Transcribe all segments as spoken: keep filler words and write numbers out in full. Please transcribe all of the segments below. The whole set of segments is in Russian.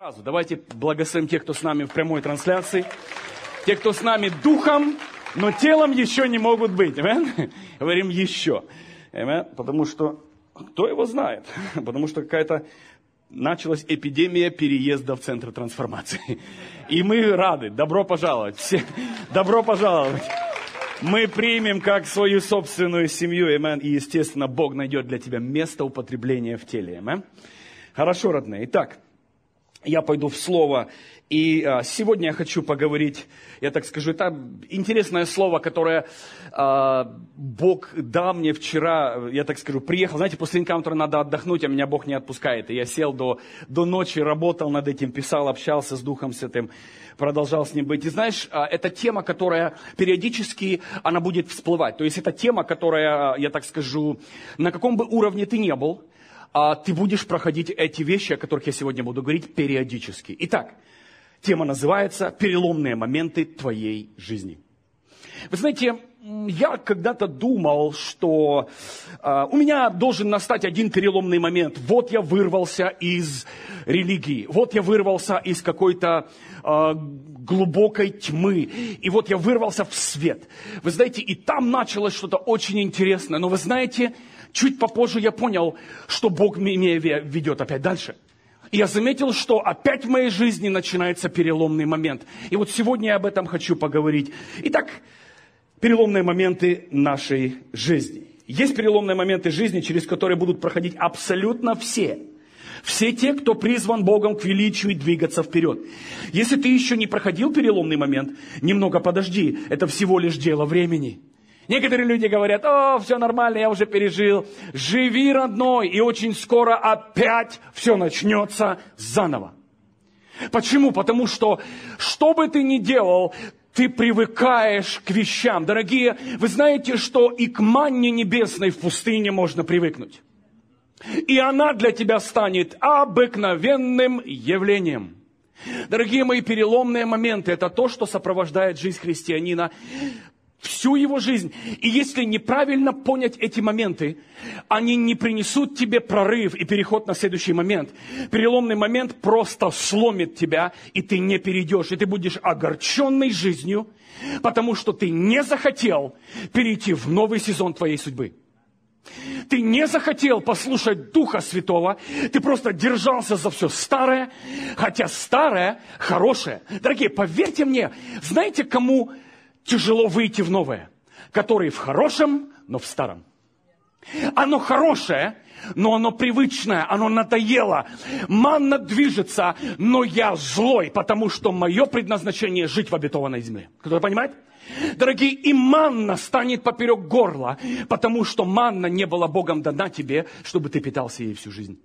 Давайте благословим тех, кто с нами в прямой трансляции, тех, кто с нами духом, но телом еще не могут быть. Amen? Говорим еще. Amen? Потому что, кто его знает? Потому что какая-то началась эпидемия переезда в центр трансформации. И мы рады. Добро пожаловать. Все, добро пожаловать. Мы примем как свою собственную семью. Amen? И, естественно, Бог найдет для тебя место употребления в теле. Amen? Хорошо, родные. Итак, я пойду в слово, и а, сегодня я хочу поговорить, я так скажу, это интересное слово, которое а, Бог дал мне вчера, я так скажу, приехал, знаете, после энкаунтера надо отдохнуть, а меня Бог не отпускает, и я сел до, до ночи, работал над этим, писал, общался с Духом Святым, продолжал с ним быть. И знаешь, а, это тема, которая периодически, она будет всплывать, то есть это тема, которая, я так скажу, на каком бы уровне ты не был, а ты будешь проходить эти вещи, о которых я сегодня буду говорить, периодически. Итак, тема называется «Переломные моменты твоей жизни». Вы знаете, я когда-то думал, что э, у меня должен настать один переломный момент. Вот я вырвался из религии, вот я вырвался из какой-то э, глубокой тьмы, и вот я вырвался в свет. Вы знаете, и там началось что-то очень интересное. Но вы знаете, чуть попозже я понял, что Бог меня ведет опять дальше. И я заметил, что опять в моей жизни начинается переломный момент. И вот сегодня я об этом хочу поговорить. Итак, переломные моменты нашей жизни. Есть переломные моменты жизни, через которые будут проходить абсолютно все. Все те, кто призван Богом к величию и двигаться вперед. Если ты еще не проходил переломный момент, немного подожди. Это всего лишь дело времени. Некоторые люди говорят: о, все нормально, я уже пережил. Живи, родной, и очень скоро опять все начнется заново. Почему? Потому что, что бы ты ни делал, ты привыкаешь к вещам. Дорогие, вы знаете, что и к манне небесной в пустыне можно привыкнуть. И она для тебя станет обыкновенным явлением. Дорогие мои, переломные моменты – это то, что сопровождает жизнь христианина всю его жизнь. И если неправильно понять эти моменты, они не принесут тебе прорыв и переход на следующий момент. Переломный момент просто сломит тебя, и ты не перейдешь. И ты будешь огорченный жизнью, потому что ты не захотел перейти в новый сезон твоей судьбы. Ты не захотел послушать Духа Святого, ты просто держался за все старое, хотя старое хорошее. Дорогие, поверьте мне, знаете, кому тяжело выйти в новое? Который в хорошем, но в старом. Оно хорошее, но оно привычное, оно надоело. Манна движется, но я злой, потому что мое предназначение жить в обетованной земле. Кто-то понимает? Дорогие, и манна станет поперек горла, потому что манна не была Богом дана тебе, чтобы ты питался ей всю жизнь.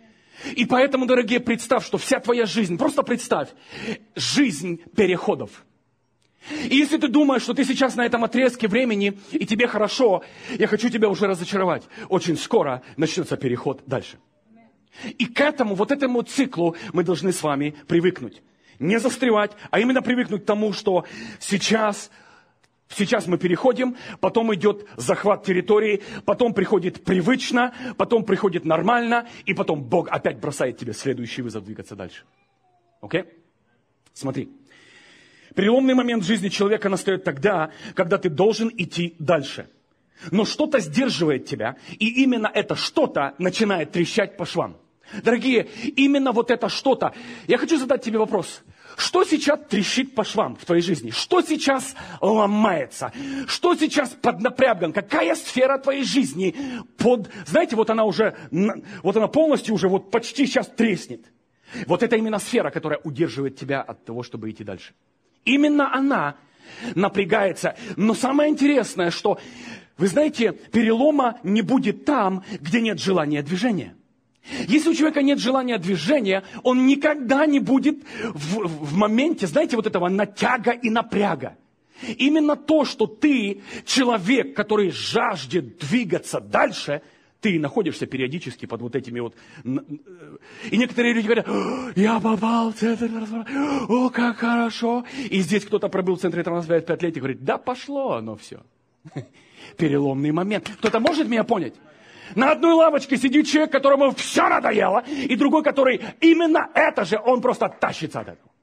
И поэтому, дорогие, представь, что вся твоя жизнь, просто представь, жизнь переходов. И если ты думаешь, что ты сейчас на этом отрезке времени, и тебе хорошо, я хочу тебя уже разочаровать. Очень скоро начнется переход дальше. И к этому, вот этому циклу мы должны с вами привыкнуть. Не застревать, а именно привыкнуть к тому, что сейчас, сейчас мы переходим, потом идет захват территории, потом приходит привычно, потом приходит нормально, и потом Бог опять бросает тебе следующий вызов двигаться дальше. Окей? Смотри. Переломный момент в жизни человека настает тогда, когда ты должен идти дальше. Но что-то сдерживает тебя, и именно это что-то начинает трещать по швам. Дорогие, именно вот это что-то. Я хочу задать тебе вопрос. Что сейчас трещит по швам в твоей жизни? Что сейчас ломается? Что сейчас поднапряган? Какая сфера твоей жизни под... Знаете, вот она уже, вот она полностью уже вот почти сейчас треснет. Вот это именно сфера, которая удерживает тебя от того, чтобы идти дальше. Именно она напрягается. Но самое интересное, что, вы знаете, перелома не будет там, где нет желания движения. Если у человека нет желания движения, он никогда не будет в, в моменте, знаете, вот этого натяга и напряга. Именно то, что ты человек, который жаждет двигаться дальше, ты находишься периодически под вот этими вот... И некоторые люди говорят: я попал в центр трансформации, о, как хорошо. И здесь кто-то пробыл в центре трансформации пять лет и говорит: да пошло оно все. Переломный момент. Кто-то может меня понять? На одной лавочке сидит человек, которому все надоело, и другой, который именно это же, он просто тащится от этого.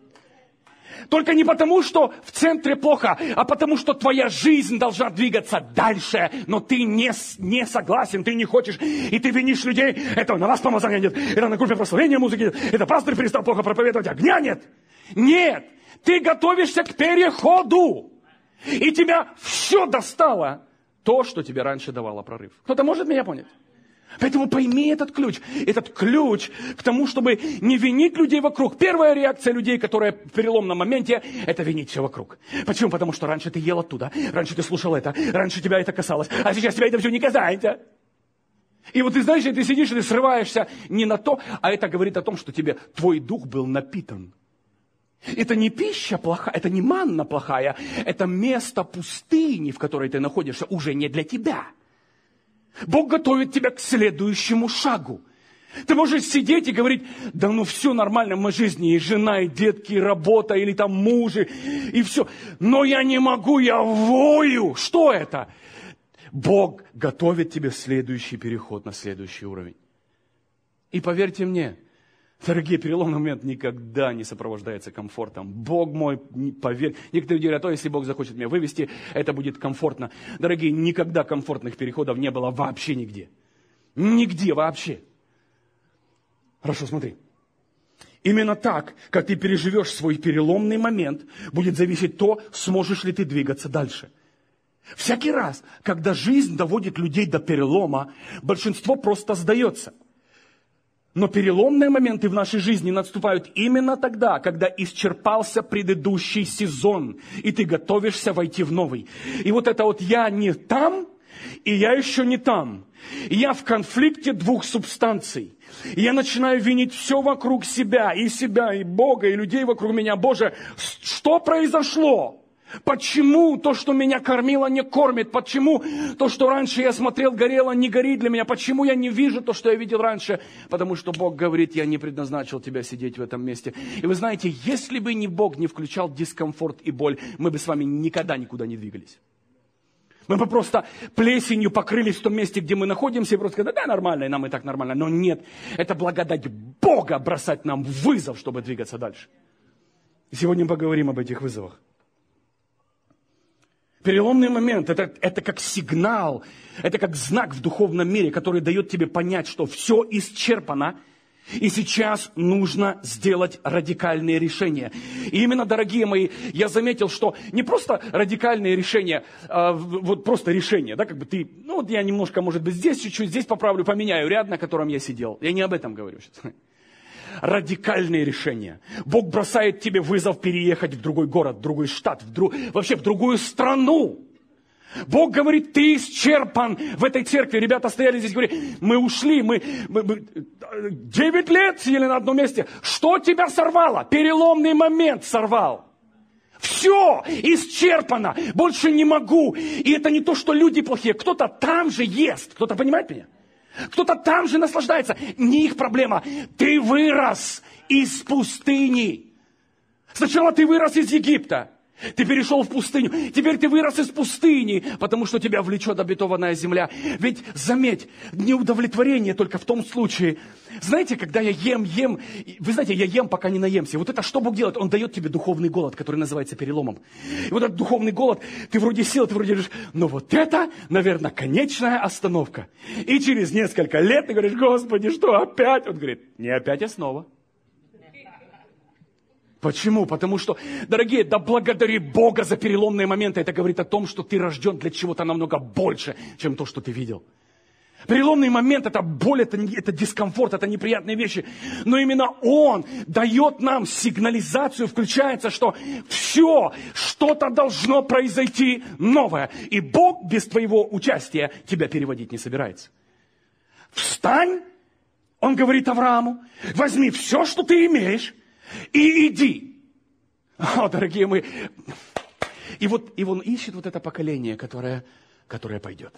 Только не потому, что в центре плохо, а потому, что твоя жизнь должна двигаться дальше, но ты не, не согласен, ты не хочешь, и ты винишь людей, это на вас помазания нет, это на группе прославления музыки нет, это пастор перестал плохо проповедовать, огня нет. Нет, ты готовишься к переходу, и тебя все достало то, что тебе раньше давало прорыв. Кто-то может меня понять? Поэтому пойми этот ключ. Этот ключ к тому, чтобы не винить людей вокруг. Первая реакция людей, которая в переломном моменте, это винить все вокруг. Почему? Потому что раньше ты ел оттуда, раньше ты слушал это, раньше тебя это касалось, а сейчас тебя это все не касается. И вот ты знаешь, ты сидишь и ты срываешься не на то, а это говорит о том, что тебе твой дух был напитан. Это не пища плохая, это не манна плохая, это место пустыни, в которой ты находишься, уже не для тебя. Бог готовит тебя к следующему шагу. Ты можешь сидеть и говорить, да ну все нормально в моей жизни, и жена, и детки, и работа, или там мужи, и все. Но я не могу, я вою. Что это? Бог готовит тебе следующий переход на следующий уровень. И поверьте мне, дорогие, переломный момент никогда не сопровождается комфортом. Бог мой, поверь. Некоторые говорят, а то, если Бог захочет меня вывести, это будет комфортно. Дорогие, никогда комфортных переходов не было вообще нигде. Нигде вообще. Хорошо, смотри. Именно так, как ты переживешь свой переломный момент, будет зависеть то, сможешь ли ты двигаться дальше. Всякий раз, когда жизнь доводит людей до перелома, большинство просто сдается. Но переломные моменты в нашей жизни наступают именно тогда, когда исчерпался предыдущий сезон, и ты готовишься войти в новый. И вот это вот я не там, и я еще не там. И я в конфликте двух субстанций. И я начинаю винить все вокруг себя, и себя, и Бога, и людей вокруг меня. Боже, что произошло? Почему то, что меня кормило, не кормит? Почему то, что раньше я смотрел, горело, не горит для меня? Почему я не вижу то, что я видел раньше? Потому что Бог говорит, я не предназначил тебя сидеть в этом месте. И вы знаете, если бы не Бог не включал дискомфорт и боль, мы бы с вами никогда никуда не двигались. Мы бы просто плесенью покрылись в том месте, где мы находимся, и просто сказали, да, нормально, и нам и так нормально. Но нет, это благодать Бога бросать нам вызов, чтобы двигаться дальше. И сегодня мы поговорим об этих вызовах. Переломный момент это, – это как сигнал, это как знак в духовном мире, который дает тебе понять, что все исчерпано, и сейчас нужно сделать радикальные решения. И именно, дорогие мои, я заметил, что не просто радикальные решения, а вот просто решения, да, как бы ты, ну вот я немножко, может быть, здесь чуть-чуть, здесь поправлю, поменяю ряд, на котором я сидел. Я не об этом говорю сейчас. Радикальные решения. Бог бросает тебе вызов переехать в другой город, в другой штат, в друг... вообще в другую страну. Бог говорит, ты исчерпан в этой церкви. Ребята стояли здесь, говорили, мы ушли, мы, мы, мы девять лет сидели на одном месте. Что тебя сорвало? Переломный момент сорвал. Все исчерпано, больше не могу. И это не то, что люди плохие, кто-то там же ест. Кто-то понимает меня? Кто-то там же наслаждается. Не их проблема. Ты вырос из пустыни. Сначала ты вырос из Египта. Ты перешел в пустыню. Теперь ты вырос из пустыни, потому что тебя влечет обетованная земля. Ведь, заметь, неудовлетворение только в том случае. Знаете, когда я ем, ем, вы знаете, я ем, пока не наемся. Вот это что Бог делает? Он дает тебе духовный голод, который называется переломом. И вот этот духовный голод, ты вроде сел, ты вроде говоришь, но вот это, наверное, конечная остановка. И через несколько лет ты говоришь, Господи, что опять? Он говорит, не опять, а снова. Почему? Потому что, дорогие, да благодари Бога за переломные моменты. Это говорит о том, что ты рожден для чего-то намного больше, чем то, что ты видел. Переломный момент – это боль, это, это дискомфорт, это неприятные вещи. Но именно Он дает нам сигнализацию, включается, что все, что-то должно произойти новое. И Бог без твоего участия тебя переводить не собирается. Встань, Он говорит Аврааму, возьми все, что ты имеешь, и иди. О, дорогие мои. И вот и он ищет вот это поколение, которое, которое пойдет.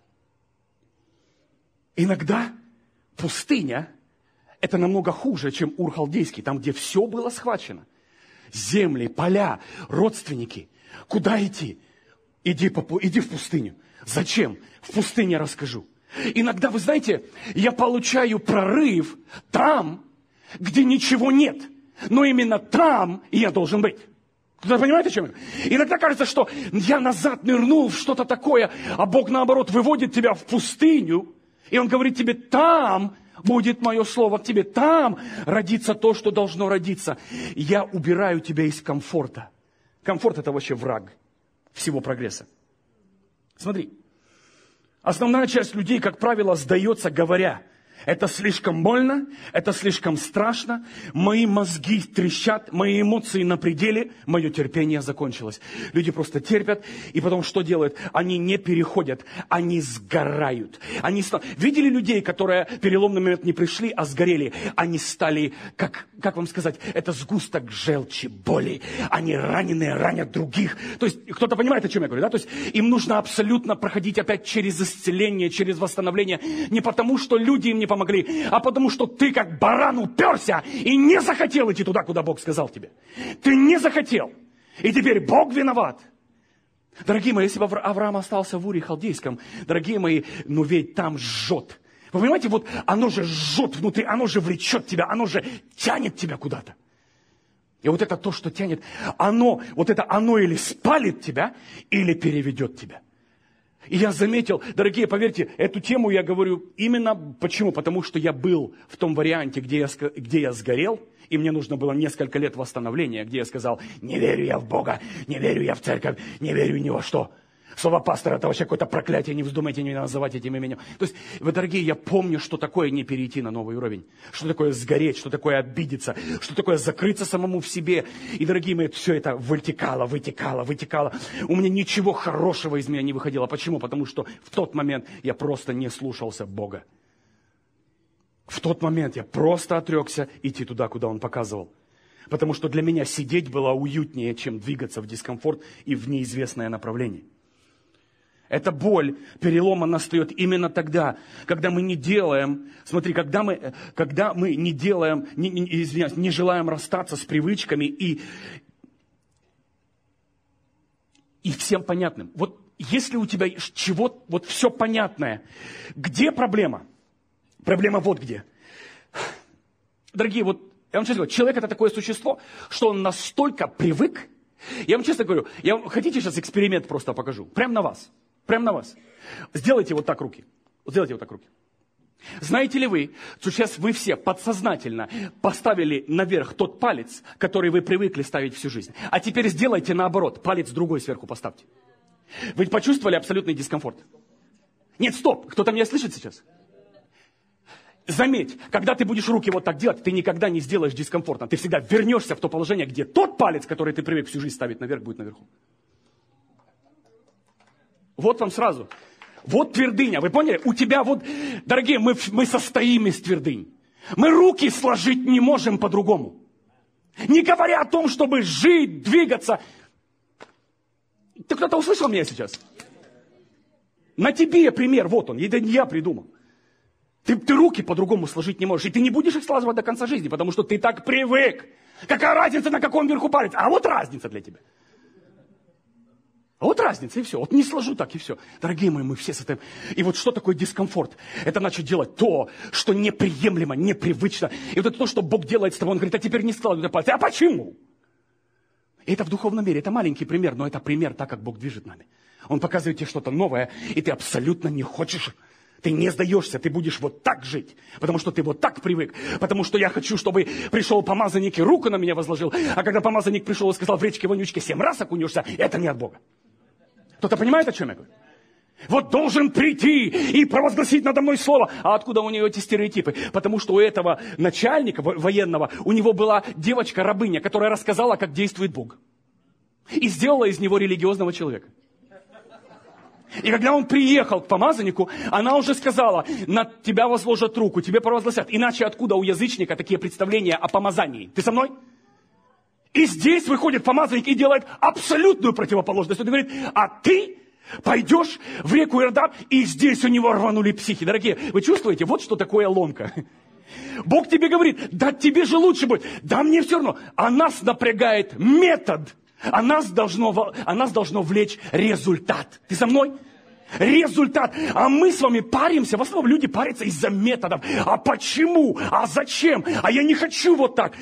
Иногда пустыня – это намного хуже, чем Ур Халдейский, там, где все было схвачено. Земли, поля, родственники. Куда идти? Иди, иди в пустыню. Зачем? В пустыне расскажу. Иногда, вы знаете, я получаю прорыв там, где ничего нет. Но именно там я должен быть. Кто-то понимает, о чем я? Иногда кажется, что я назад нырнул в что-то такое, а Бог, наоборот, выводит тебя в пустыню, и Он говорит тебе, там будет мое слово к тебе, там родится то, что должно родиться. Я убираю тебя из комфорта. Комфорт – это вообще враг всего прогресса. Смотри, основная часть людей, как правило, сдается, говоря, это слишком больно, это слишком страшно, мои мозги трещат, мои эмоции на пределе, мое терпение закончилось. Люди просто терпят, и потом что делают? Они не переходят, они сгорают. Они ста... Видели людей, которые в переломный момент не пришли, а сгорели? Они стали, как, как вам сказать, это сгусток желчи, боли. Они раненые, ранят других. То есть, кто-то понимает, о чем я говорю, да? То есть, им нужно абсолютно проходить опять через исцеление, через восстановление. Не потому, что люди им не помогли, а потому что ты как баран уперся и не захотел идти туда, куда Бог сказал тебе. Ты не захотел. И теперь Бог виноват. Дорогие мои, если бы Авраам остался в Уре Халдейском, дорогие мои, ну ведь там жжет. Вы понимаете, вот оно же жжет внутри, оно же влечет тебя, оно же тянет тебя куда-то. И вот это то, что тянет, оно, вот это оно или спалит тебя, или переведет тебя. И я заметил, дорогие, поверьте, эту тему я говорю именно почему? Потому что я был в том варианте, где я, где я сгорел, и мне нужно было несколько лет восстановления, где я сказал, не верю я в Бога, не верю я в церковь, не верю ни во что. Слово пастора – это вообще какое-то проклятие, не вздумайте меня называть этим именем. То есть, вы, дорогие, я помню, что такое не перейти на новый уровень, что такое сгореть, что такое обидеться, что такое закрыться самому в себе. И, дорогие мои, все это вытекало, вытекало, вытекало. У меня ничего хорошего из меня не выходило. Почему? Потому что в тот момент я просто не слушался Бога. В тот момент я просто отрекся идти туда, куда Он показывал. Потому что для меня сидеть было уютнее, чем двигаться в дискомфорт и в неизвестное направление. Эта боль перелома настает именно тогда, когда мы не делаем, смотри, когда мы, когда мы не делаем, не, не, извиняюсь, не желаем расстаться с привычками и, и всем понятным. Вот если у тебя чего, вот все понятное, где проблема? Проблема вот где. Дорогие, вот я вам честно говорю, человек это такое существо, что он настолько привык. Я вам честно говорю, я вам, хотите сейчас эксперимент просто покажу? Прямо на вас. Прямо на вас. Сделайте вот так руки. Сделайте вот так руки. Знаете ли вы, что сейчас вы все подсознательно поставили наверх тот палец, который вы привыкли ставить всю жизнь. А теперь сделайте наоборот. Палец другой сверху поставьте. Вы почувствовали абсолютный дискомфорт? Нет, стоп. Кто-то меня слышит сейчас? Заметь, когда ты будешь руки вот так делать, ты никогда не сделаешь дискомфортно. Ты всегда вернешься в то положение, где тот палец, который ты привык всю жизнь ставить наверх, будет наверху. Вот вам сразу. Вот твердыня. Вы поняли? У тебя вот, дорогие, мы, мы состоим из твердынь. Мы руки сложить не можем по-другому. Не говоря о том, чтобы жить, двигаться. Ты кто-то услышал меня сейчас? На тебе пример, вот он. Это не я придумал. Ты, ты руки по-другому сложить не можешь. И ты не будешь их слаживать до конца жизни, потому что ты так привык. Какая разница, на каком верху палец? А вот разница для тебя. А вот разница, и все. Вот не сложу так, и все. Дорогие мои, мы все состоим. И вот что такое дискомфорт? Это начать делать то, что неприемлемо, непривычно. И вот это то, что Бог делает с тобой. Он говорит, а теперь не складывай пальцы. А почему? И это в духовном мире. Это маленький пример, но это пример, так как Бог движет нами. Он показывает тебе что-то новое, и ты абсолютно не хочешь. Ты не сдаешься, ты будешь вот так жить, потому что ты вот так привык, потому что я хочу, чтобы пришел помазанник и руку на меня возложил, а когда помазанник пришел и сказал, в речке вонючке семь раз окунешься, это не от Бога. Кто-то понимает, о чем я говорю? Вот должен прийти и провозгласить надо мной слово. А откуда у него эти стереотипы? Потому что у этого начальника военного, у него была девочка-рабыня, которая рассказала, как действует Бог. И сделала из него религиозного человека. И когда он приехал к помазаннику, она уже сказала, на тебя возложат руку, тебе провозгласят. Иначе откуда у язычника такие представления о помазании? Ты со мной? И здесь выходит помазанник и делает абсолютную противоположность. Он говорит, а ты пойдешь в реку Иордан, и здесь у него рванули психи. Дорогие, вы чувствуете, вот что такое ломка. Бог тебе говорит, да тебе же лучше будет. Да мне все равно. А нас напрягает метод. А нас должно, а нас должно влечь результат. Ты со мной? Результат. А мы с вами паримся, в основном люди парятся из-за методов. А почему? А зачем? А я не хочу вот так.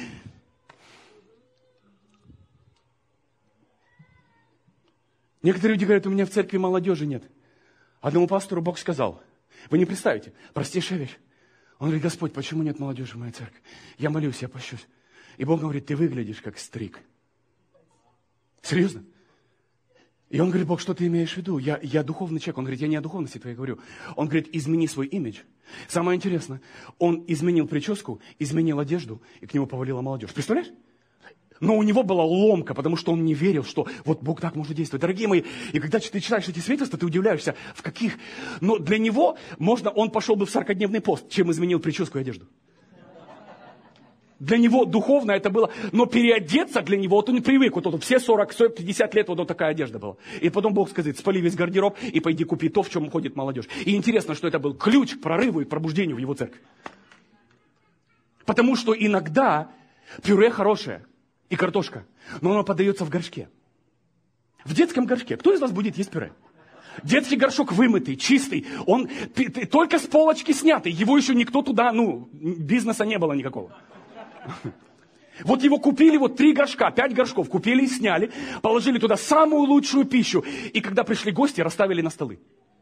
Некоторые люди говорят, у меня в церкви молодежи нет. Одному пастору Бог сказал, вы не представите, простейшая вещь. Он говорит, Господь, почему нет молодежи в моей церкви? Я молюсь, я пощусь. И Бог говорит, ты выглядишь как старик. Серьезно? И он говорит, Бог, что ты имеешь в виду? Я, я духовный человек. Он говорит, я не о духовности твоей говорю. Он говорит, измени свой имидж. Самое интересное, он изменил прическу, изменил одежду, и к нему повалила молодежь. Представляешь? Но у него была ломка, потому что он не верил, что вот Бог так может действовать. Дорогие мои, и когда ты читаешь эти свидетельства, ты удивляешься, в каких... Но для него, можно, он пошел бы в сорокадневный пост, чем изменил прическу и одежду. Для него духовно это было, но переодеться для него, вот он не привык, вот, вот все сорок пятьдесят лет вот, вот такая одежда была. И потом Бог сказать, спали весь гардероб и пойди купи то, в чем ходит молодежь. И интересно, что это был ключ к прорыву и к пробуждению в его церкви. Потому что иногда пюре хорошее и картошка, но оно подается в горшке. В детском горшке. Кто из вас будет есть пюре? Детский горшок вымытый, чистый, он только с полочки снятый, его еще никто туда, ну, бизнеса не было никакого. Вот его купили, вот три горшка, пять горшков купили и сняли, положили туда самую лучшую пищу. И когда пришли гости, расставили на столы.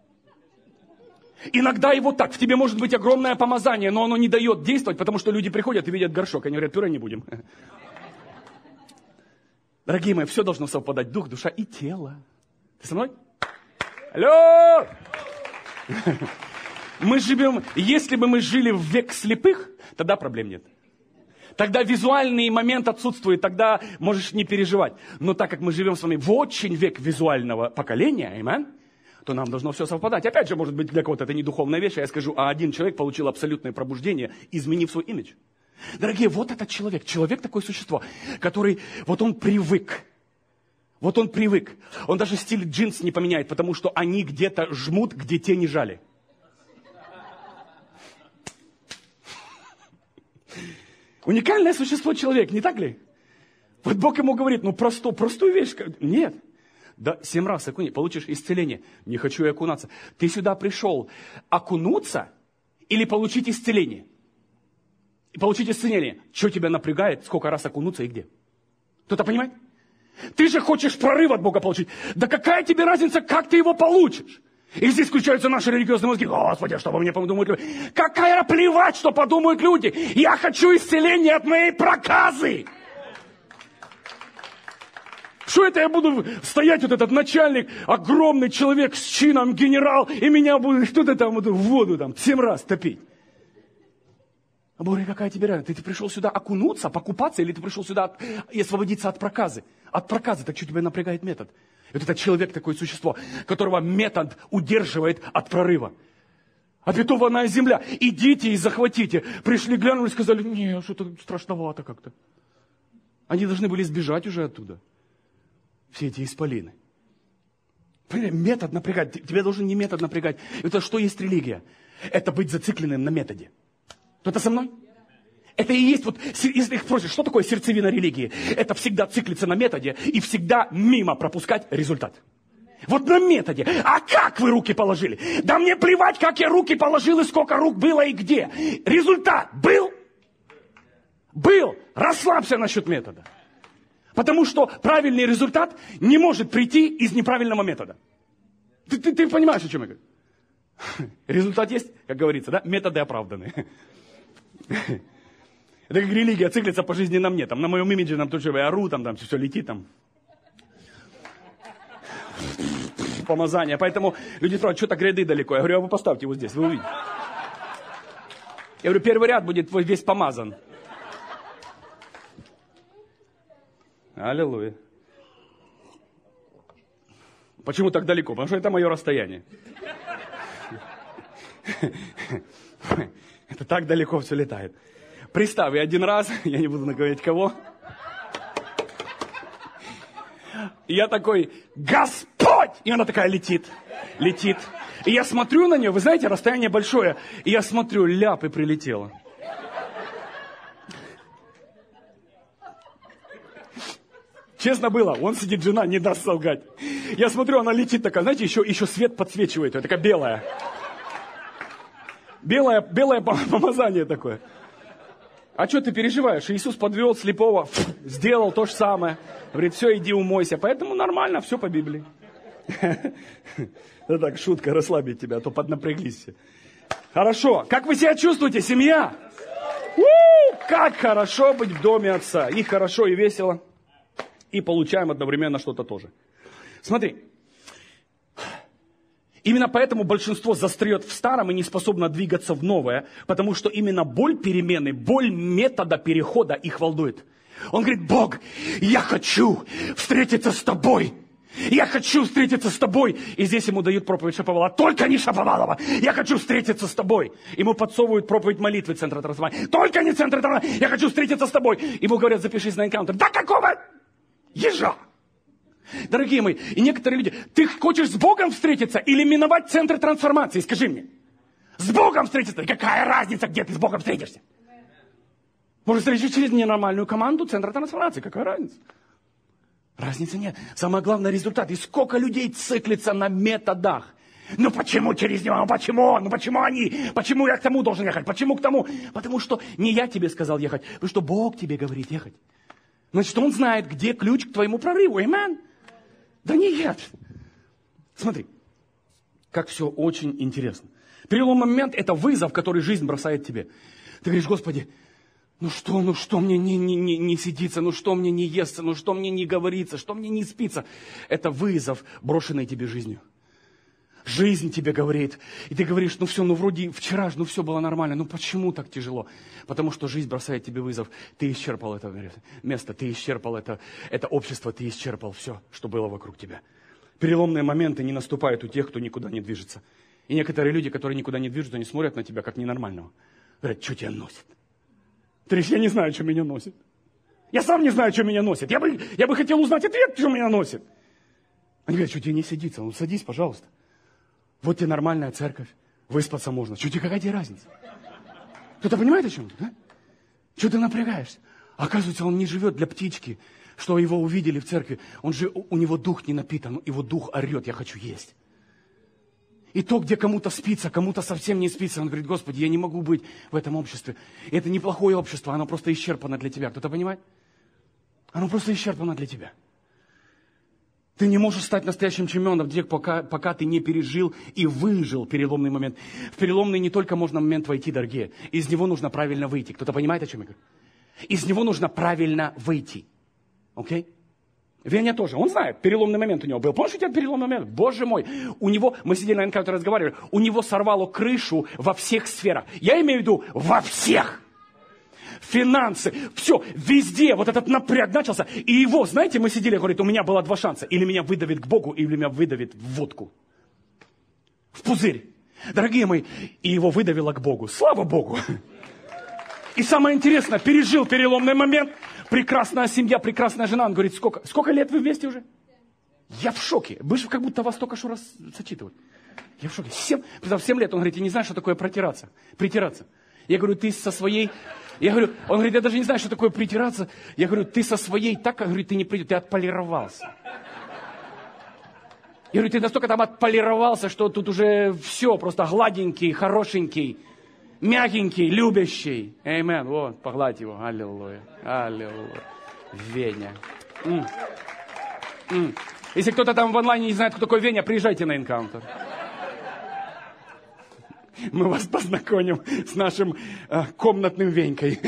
Иногда и вот так, в тебе может быть огромное помазание, но оно не дает действовать, потому что люди приходят и видят горшок, они говорят, пюре не будем. Дорогие мои, все должно совпадать, дух, душа и тело. Ты со мной? Алло! Мы живем, если бы мы жили в век слепых, тогда проблем нет. Тогда визуальный момент отсутствует, тогда можешь не переживать. Но так как мы живем с вами в очень век визуального поколения, amen, то нам должно все совпадать. Опять же, может быть, для кого-то это не духовная вещь, а я скажу, а один человек получил абсолютное пробуждение, изменив свой имидж. Дорогие, вот этот человек, человек такое существо, который, вот он привык. Вот он привык. Он даже стиль джинс не поменяет, потому что они где-то жмут, где те не жали. Уникальное существо человек, не так ли? Вот Бог ему говорит, ну простую, простую вещь. Нет. Да, семь раз окуни, получишь исцеление. Не хочу я окунаться. Ты сюда пришел окунуться или получить исцеление? И получить исцеление. Что тебя напрягает, сколько раз окунуться и где? Кто-то понимает? Ты же хочешь прорыв от Бога получить. Да какая тебе разница, как ты его получишь? И здесь включаются наши религиозные мозги. Господи, что обо мне подумают люди? Какая плевать, что подумают люди? Я хочу исцеления от моей проказы. Что это я буду стоять, вот этот начальник, огромный человек с чином, генерал, и меня будет кто-то там в воду там семь раз топить? А Бог говорит, какая тебе разница? Ты, ты пришел сюда окунуться, покупаться, или ты пришел сюда от, и освободиться от проказы? От проказы, так что тебя напрягает метод? Вот это человек, такое существо, которого метод удерживает от прорыва. Обетованная земля. Идите и захватите. Пришли, глянули, сказали, не, что-то страшновато как-то. Они должны были сбежать уже оттуда. Все эти исполины. Метод напрягать. Тебя должен не метод напрягать. Это что есть религия? Это быть зацикленным на методе. Кто-то со мной? Это и есть, вот, если их спросишь, что такое сердцевина религии? Это всегда циклиться на методе и всегда мимо пропускать результат. Вот на методе. А как вы руки положили? Да мне плевать, как я руки положил и сколько рук было и где. Результат был? Был. Расслабься насчет метода. Потому что правильный результат не может прийти из неправильного метода. Ты, ты, ты понимаешь, о чем я говорю? Результат есть, как говорится, да? Методы оправданы. Это как религия циклится по жизни на мне. Там, на моем имидже там, тут же я ору, там, там все летит. Там. Помазание. Поэтому люди спрашивают, что так ряды далеко. Я говорю, а вы поставьте его здесь, вы увидите. Я говорю, первый ряд будет весь помазан. Аллилуйя. Почему так далеко? Потому что это мое расстояние. Это так далеко все летает. Представь, я один раз, я не буду говорить кого, и я такой, Господь! И она такая летит, летит. И я смотрю на нее, вы знаете, расстояние большое, и я смотрю, ляп, и прилетела. Честно было, он сидит, жена, не даст солгать. Я смотрю, она летит такая, знаете, еще, еще свет подсвечивает ее, такая белая. Белое, белое помазание такое. А что ты переживаешь? Иисус подвел слепого, сделал то же самое. Говорит, все, иди умойся. Поэтому нормально, все по Библии. Это так, шутка, расслабить тебя, а то поднапряглись все. Хорошо. Как вы себя чувствуете, семья? У-у-у, как хорошо быть в доме отца. И хорошо, и весело. И получаем одновременно что-то тоже. Смотри. Именно поэтому большинство застряет в старом и не способно двигаться в новое, потому что именно боль перемены, боль метода перехода их волнует. Он говорит, Бог, я хочу встретиться с тобой. Я хочу встретиться с тобой. И здесь ему дают проповедь Шаповалова. Только не Шаповалова. Я хочу встретиться с тобой. Ему подсовывают проповедь молитвы Центра трансформации. Только не Центра трансформации. Я хочу встретиться с тобой. Ему говорят, запишись на энкаунтер. Да какого ежа? Дорогие мои, и некоторые люди, ты хочешь с Богом встретиться или миновать Центр трансформации? Скажи мне. С Богом встретиться? Какая разница, где ты с Богом встретишься? Может, встретиться через ненормальную команду Центра трансформации. Какая разница? Разницы нет. Самое главное результат. И сколько людей циклится на методах. Ну почему через него? Ну почему? Ну почему они? Почему я к тому должен ехать? Почему к тому? Потому что не я тебе сказал ехать, потому что Бог тебе говорит ехать. Значит, Он знает, где ключ к твоему прорыву. Аминь. Да нет. Смотри, как все очень интересно. Переломный момент – это вызов, который жизнь бросает тебе. Ты говоришь, Господи, ну что, ну что мне не, не, не, не сидится, ну что мне не естся, ну что мне не говорится, что мне не спится. Это вызов, брошенный тебе жизнью. Жизнь тебе говорит, и ты говоришь, ну все, ну вроде вчера же, ну все было нормально, ну почему так тяжело? Потому что жизнь бросает тебе вызов, ты исчерпал это место, ты исчерпал это, это общество, ты исчерпал все, что было вокруг тебя. Переломные моменты не наступают у тех, кто никуда не движется. И некоторые люди, которые никуда не движутся, они смотрят на тебя как ненормального. Говорят, что тебя носит? Ты говоришь, я не знаю, что меня носит. Я сам не знаю, что меня носит. Я бы, я бы хотел узнать ответ, что меня носит. Они говорят, что тебе не сидится, ну садись, пожалуйста. Вот тебе нормальная церковь, выспаться можно. Что тебе, какая тебе разница? Кто-то понимает о чем? Да? Что ты напрягаешься? Оказывается, он не живет для птички, что его увидели в церкви. Он же, у него дух не напитан, его дух орет, я хочу есть. И то, где кому-то спится, кому-то совсем не спится, он говорит, Господи, я не могу быть в этом обществе. И это неплохое общество, оно просто исчерпано для тебя. Кто-то понимает? Оно просто исчерпано для тебя. Ты не можешь стать настоящим чемпионом, пока, пока ты не пережил и выжил переломный момент. В переломный не только можно момент войти, дорогие. Из него нужно правильно выйти. Кто-то понимает, о чем я говорю? Из него нужно правильно выйти. Окей? Okay? Веня тоже. Он знает, переломный момент у него был. Помнишь, у тебя переломный момент? Боже мой. У него, мы сидели на энкаунтере, разговаривали, у него сорвало крышу во всех сферах. Я имею в виду во всех. Финансы, все, везде вот этот напряг начался. И его, знаете, мы сидели, говорит, у меня было два шанса. Или меня выдавит к Богу, или меня выдавит в водку. В пузырь. Дорогие мои, и его выдавило к Богу. Слава Богу. И самое интересное, пережил переломный момент. Прекрасная семья, прекрасная жена. Он говорит, сколько, сколько лет вы вместе уже? Я в шоке. Вы же как будто вас только что раз зачитывали. Я в шоке. Семь, семь лет. Он говорит, я не знаю, что такое протираться. Притираться. Я говорю, ты со своей... Я говорю, он говорит, я даже не знаю, что такое притираться. Я говорю, ты со своей так, как, говорю, ты не придешь, ты отполировался. Я говорю, ты настолько там отполировался, что тут уже все, просто гладенький, хорошенький, мягенький, любящий. Аминь. Вот, погладь его. Аллилуйя. Аллилуйя. Веня. М. М. Если кто-то там в онлайне не знает, кто такой Веня, приезжайте на энкаунтер. Мы вас познакомим с нашим э, комнатным Венькой.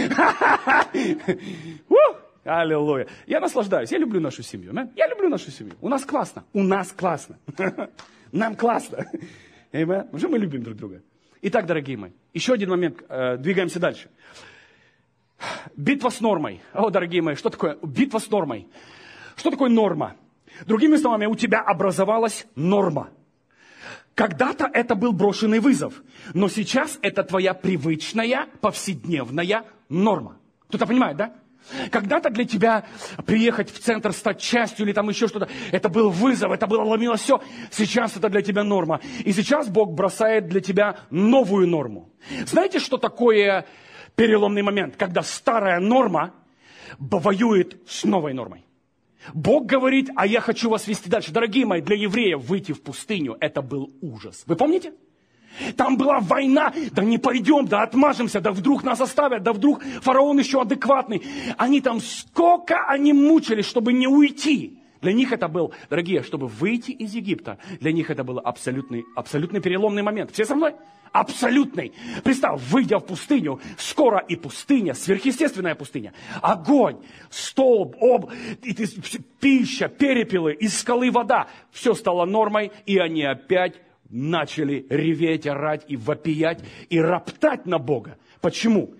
Аллилуйя. Я наслаждаюсь. Я люблю нашу семью. Я люблю нашу семью. У нас классно. У нас классно. Нам классно. Уже мы любим друг друга. Итак, дорогие мои, еще один момент. Э, двигаемся дальше. Битва с нормой. О, дорогие мои, что такое битва с нормой? Что такое норма? Другими словами, у тебя образовалась норма. Когда-то это был брошенный вызов, но сейчас это твоя привычная, повседневная норма. Кто-то понимает, да? Когда-то для тебя приехать в центр, стать частью или там еще что-то, это был вызов, это было ломило все. Сейчас это для тебя норма. И сейчас Бог бросает для тебя новую норму. Знаете, что такое переломный момент? Когда старая норма воюет с новой нормой. Бог говорит, а я хочу вас вести дальше. Дорогие мои, для евреев выйти в пустыню, это был ужас. Вы помните? Там была война, да не пойдем, да отмажемся, да вдруг нас оставят, да вдруг фараон еще адекватный. Они там, сколько они мучились, чтобы не уйти. Для них это был, дорогие, чтобы выйти из Египта, для них это был абсолютный, абсолютный переломный момент. Все со мной? Абсолютный. Представь, выйдя в пустыню, скоро и пустыня, сверхъестественная пустыня, огонь, столб, об, и ты, пища, перепелы, из скалы вода. Все стало нормой, и они опять начали реветь, орать и вопиять, и роптать на Бога. Почему?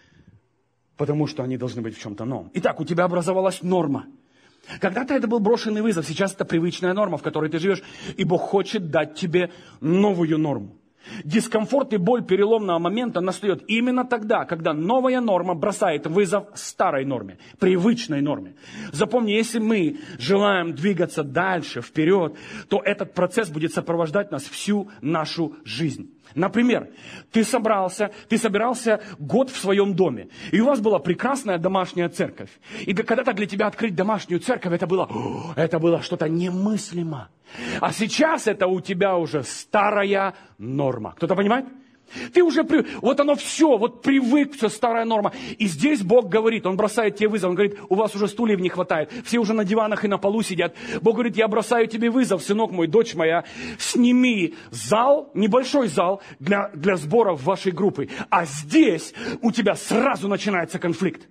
Потому что они должны быть в чем-то новом. Итак, у тебя образовалась норма. Когда-то это был брошенный вызов, сейчас это привычная норма, в которой ты живешь, и Бог хочет дать тебе новую норму. Дискомфорт и боль переломного момента настает именно тогда, когда новая норма бросает вызов старой норме, привычной норме. Запомни, если мы желаем двигаться дальше, вперед, то этот процесс будет сопровождать нас всю нашу жизнь. Например, ты собрался, ты собирался год в своем доме, и у вас была прекрасная домашняя церковь. И когда-то для тебя открыть домашнюю церковь, это было, это было что-то немыслимо. А сейчас это у тебя уже старая норма. Кто-то понимает? Ты уже, при... вот оно все, вот привык, все старая норма. И здесь Бог говорит, Он бросает тебе вызов, Он говорит, у вас уже стульев не хватает, все уже на диванах и на полу сидят. Бог говорит, я бросаю тебе вызов, сынок мой, дочь моя, сними зал, небольшой зал для, для сборов вашей группы. А здесь у тебя сразу начинается конфликт.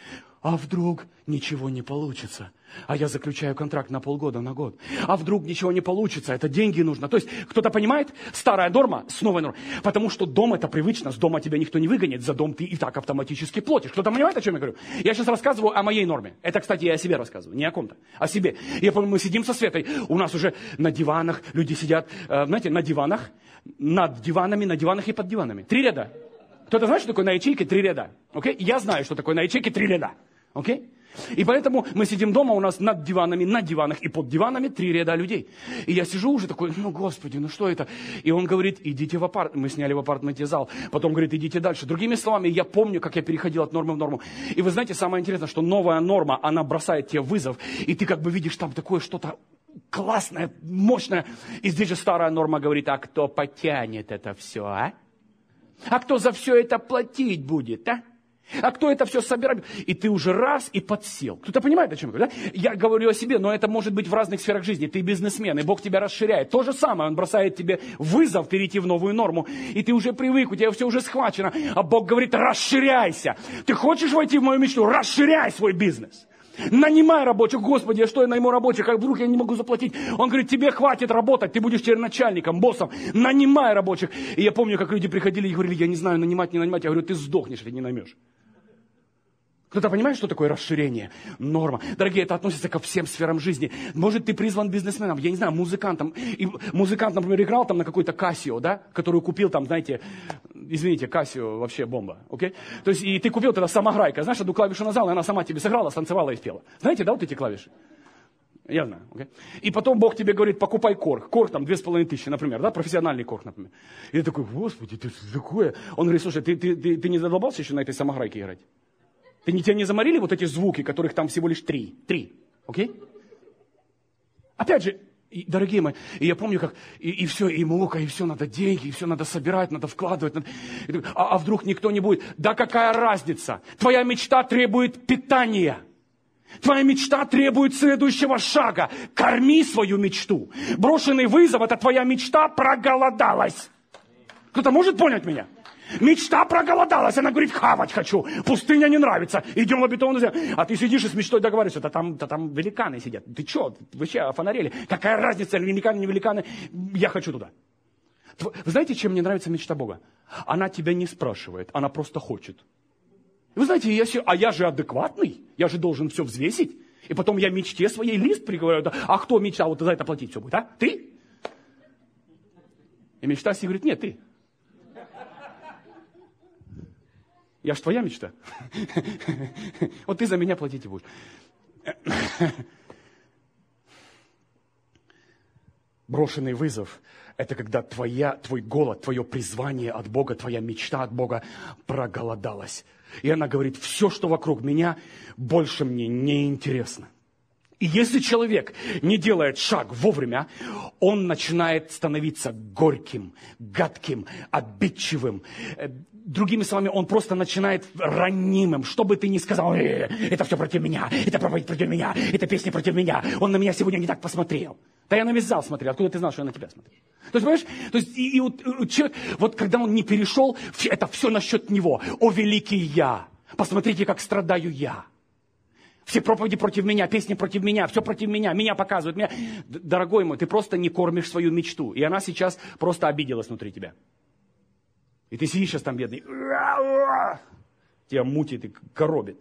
А вдруг ничего не получится? А я заключаю контракт на полгода, на год. А вдруг ничего не получится? Это деньги нужно. То есть, кто-то понимает? Старая норма с новой нормой. Потому что дом это привычно. С дома тебя никто не выгонит. За дом ты и так автоматически платишь. Кто-то понимает, о чем я говорю? Я сейчас рассказываю о моей норме. Это, кстати, я о себе рассказываю. Не о ком-то. О себе. Я помню, мы сидим со Светой. У нас уже на диванах люди сидят. Э, знаете, на диванах. Над диванами, на диванах и под диванами. Три ряда. Кто-то знает, что такое на ячейке три ряда? Окей? Я знаю, что такое на ячейке три ряда. Окей? И поэтому мы сидим дома, у нас над диванами, на диванах и под диванами три ряда людей. И я сижу уже такой, ну, Господи, ну что это? И он говорит, идите в апартамент. Мы сняли в апартаменте зал. Потом говорит, идите дальше. Другими словами, я помню, как я переходил от нормы в норму. И вы знаете, самое интересное, что новая норма, она бросает тебе вызов. И ты как бы видишь там такое что-то классное, мощное. И здесь же старая норма говорит, а кто потянет это все, а? А кто за все это платить будет, а? А кто это все собирает? И ты уже раз и подсел. Кто-то понимает, о чем я говорю? Да? Я говорю о себе, но это может быть в разных сферах жизни. Ты бизнесмен, и Бог тебя расширяет. То же самое, Он бросает тебе вызов перейти в новую норму. И ты уже привык, у тебя все уже схвачено. А Бог говорит, расширяйся. Ты хочешь войти в мою мечту? Расширяй свой бизнес. Нанимай рабочих. Господи, а что я найму рабочих? Как вдруг я не могу заплатить? Он говорит, тебе хватит работать, ты будешь теперь начальником, боссом. Нанимай рабочих. И я помню, как люди приходили и говорили, я не знаю, нанимать, не нанимать. Я говорю, ты сдохнешь, если не наймешь. Кто-то понимает, что такое расширение, норма? Дорогие, это относится ко всем сферам жизни. Может, ты призван бизнесменом, я не знаю, музыкантом. И музыкант, например, играл там на какой-то Casio, да, которую купил там, знаете, извините, Casio вообще бомба, окей? То есть, и ты купил тогда самограйка, знаешь, одну клавишу нажал, и она сама тебе сыграла, станцевала и спела. Знаете, да, вот эти клавиши? Я знаю, окей? И потом Бог тебе говорит, покупай корг. Корг там две с половиной тысячи, например, да, профессиональный корг, например. И ты такой, Господи, ты что такое? Он говорит, слушай, ты, ты, ты, ты не задолбался еще на этой самограйке играть? Ты не, тебя не заморили вот эти звуки, которых там всего лишь три? Три. Окей? Опять же, и, дорогие мои, и я помню, как и, и все, и мука, и все, надо деньги, и все надо собирать, надо вкладывать. Надо, и, а, а вдруг никто не будет? Да какая разница? Твоя мечта требует питания. Твоя мечта требует следующего шага. Корми свою мечту. Брошенный вызов, это твоя мечта проголодалась. Кто-то может понять меня? Мечта проголодалась, она говорит, хавать хочу, пустыня не нравится, идем в обетованную землю. А ты сидишь и с мечтой договариваешься, да там, да там великаны сидят. Ты что, вы что, офонарели? Какая разница, великаны, не великаны, я хочу туда. Вы знаете, чем мне нравится мечта Бога? Она тебя не спрашивает, она просто хочет. Вы знаете, я, а я же адекватный, я же должен все взвесить. И потом я мечте своей лист приговорю, да, а кто мечтал вот за это платить все будет, а? Ты? И мечта себе говорит, нет, ты. Я ж твоя мечта. Вот ты за меня платить и будешь. Брошенный вызов – это когда твоя, твой голод, твое призвание от Бога, твоя мечта от Бога проголодалась. И она говорит, все, что вокруг меня, больше мне не интересно. И если человек не делает шаг вовремя, он начинает становиться горьким, гадким, обидчивым. Другими словами, он просто начинает ранимым. Что бы ты ни сказал, э, это все против меня, это проповедь против меня, это песня против меня. Он на меня сегодня не так посмотрел. Да я на весь зал смотрел. Откуда ты знал, что я на тебя смотрел? То есть, понимаешь, то есть, и, и вот, человек, вот когда он не перешел, это все насчет него. О, великий я! Посмотрите, как страдаю я. Все проповеди против меня, песни против меня, все против меня, меня показывают. Меня... Дорогой мой, ты просто не кормишь свою мечту. И она сейчас просто обиделась внутри тебя. И ты сидишь сейчас там бедный. Тебя мутит и коробит.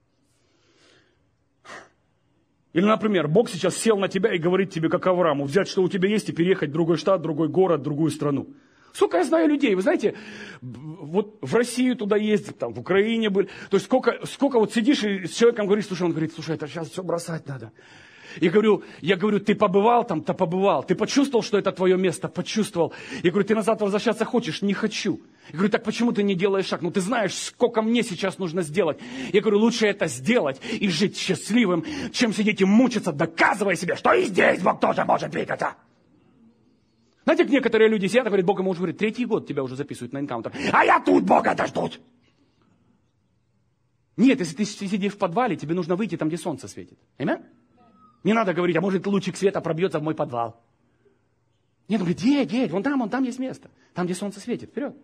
Или, например, Бог сейчас сел на тебя и говорит тебе, как Аврааму, взять, что у тебя есть, и переехать в другой штат, другой город, другую страну. Сколько я знаю людей, вы знаете, вот в Россию туда ездят, там, в Украине были. То есть сколько, сколько вот сидишь и с человеком говоришь, слушай, он говорит, слушай, это сейчас все бросать надо. И говорю, я говорю, ты побывал там, то побывал. Ты почувствовал, что это твое место? Почувствовал. Я говорю, ты назад возвращаться хочешь? Не хочу. Я говорю, так почему ты не делаешь шаг? Ну ты знаешь, сколько мне сейчас нужно сделать. Я говорю, лучше это сделать и жить счастливым, чем сидеть и мучиться, доказывая себе, что и здесь Бог тоже может двигаться. Знаете, некоторые люди сидят и говорят, Бог ему уже говорит, третий год тебя уже записывают на энкаунтер. А я тут Бога дождусь. Нет, если ты сидишь в подвале, тебе нужно выйти там, где солнце светит. Аминь? Не надо говорить, а может лучик света пробьется в мой подвал. Нет, он говорит, едь, едь, вон там, вон там есть место. Там, где солнце светит, вперед.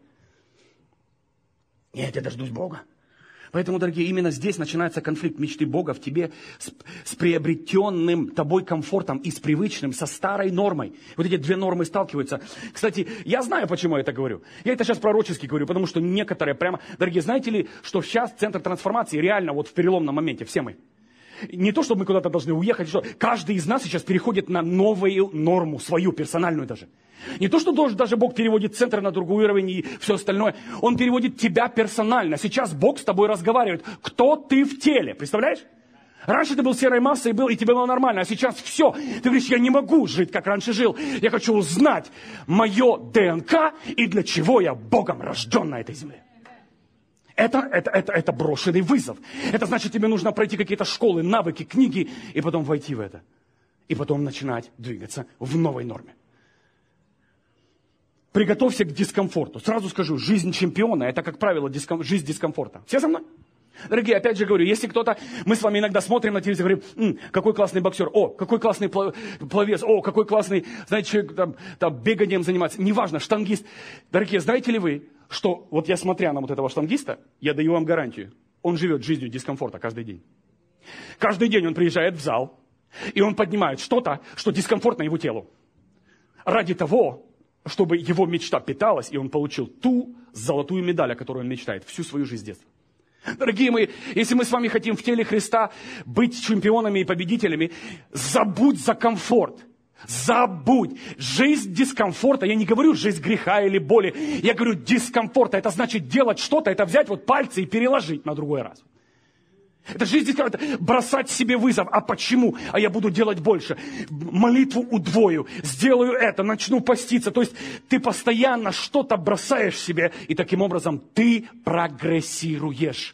Нет, я дождусь Бога. Поэтому, дорогие, именно здесь начинается конфликт мечты Бога в тебе с, с приобретенным тобой комфортом и с привычным, со старой нормой. Вот эти две нормы сталкиваются. Кстати, я знаю, почему я это говорю. Я это сейчас пророчески говорю, потому что некоторые прямо... Дорогие, знаете ли, что сейчас центр трансформации реально вот в переломном моменте, все мы. Не то, чтобы мы куда-то должны уехать, что каждый из нас сейчас переходит на новую норму, свою, персональную даже. Не то, что должен, даже Бог переводит центр на другой уровень и все остальное. Он переводит тебя персонально. Сейчас Бог с тобой разговаривает. Кто ты в теле, представляешь? Раньше ты был серой массой, был, и тебе было нормально, а сейчас все. Ты говоришь, я не могу жить, как раньше жил. Я хочу узнать мое ДНК и для чего я Богом рожден на этой земле. Это, это, это, это брошенный вызов. Это значит, тебе нужно пройти какие-то школы, навыки, книги, и потом войти в это. И потом начинать двигаться в новой норме. Приготовься к дискомфорту. Сразу скажу, жизнь чемпиона, это, как правило, диском... жизнь дискомфорта. Все со мной? Дорогие, опять же говорю, если кто-то, мы с вами иногда смотрим на телевизор и говорим, м, какой классный боксер, о, какой классный пловец, о, какой классный, знаете, человек там, там беганием занимается, неважно, штангист. Дорогие, знаете ли вы, что вот я смотря на вот этого штангиста, я даю вам гарантию, он живет жизнью дискомфорта каждый день. Каждый день он приезжает в зал, и он поднимает что-то, что дискомфортно его телу. Ради того, чтобы его мечта питалась, и он получил ту золотую медаль, о которой он мечтает всю свою жизнь с детства. Дорогие мои, если мы с вами хотим в теле Христа быть чемпионами и победителями, забудь за комфорт. Забудь. Жизнь дискомфорта. Я не говорю жизнь греха или боли. Я говорю дискомфорта. Это значит делать что-то, это взять вот пальцы и переложить на другой раз. Это жизнь дискомфорта. Бросать себе вызов. А почему? А я буду делать больше. Молитву удвою. Сделаю это. Начну поститься. То есть ты постоянно что-то бросаешь себе. И таким образом ты прогрессируешь.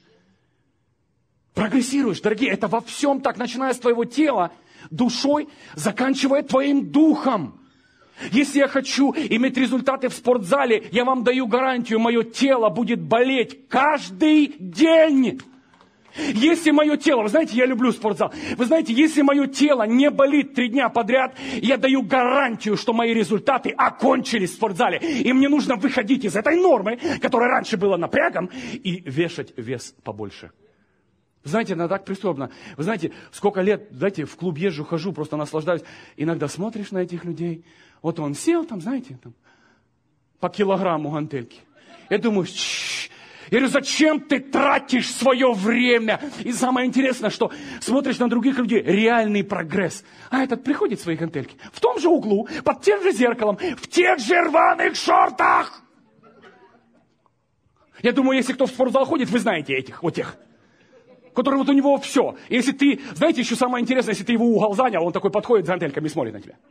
Прогрессируешь, дорогие. Это во всем так. Начиная с твоего тела, душой, заканчивая твоим духом. Если я хочу иметь результаты в спортзале, я вам даю гарантию, мое тело будет болеть каждый день. Если мое тело, вы знаете, я люблю спортзал, вы знаете, если мое тело не болит три дня подряд, я даю гарантию, что мои результаты окончились в спортзале. И мне нужно выходить из этой нормы, которая раньше была напрягом, и вешать вес побольше. Вы знаете, иногда так прискорбно. Вы знаете, сколько лет, знаете, в клуб езжу, хожу, просто наслаждаюсь. Иногда смотришь на этих людей. Вот он сел там, знаете, там, по килограмму гантельки. Я думаю, чш. Я говорю, зачем ты тратишь свое время? И самое интересное, что смотришь на других людей, реальный прогресс. А этот приходит в свои гантельки, в том же углу, под тем же зеркалом, в тех же рваных шортах. Я думаю, если кто в спортзал ходит, вы знаете этих, вот тех. Который вот у него все. И если ты, знаете, еще самое интересное, если ты его угол занял, он такой подходит с гантельками и смотрит на тебя.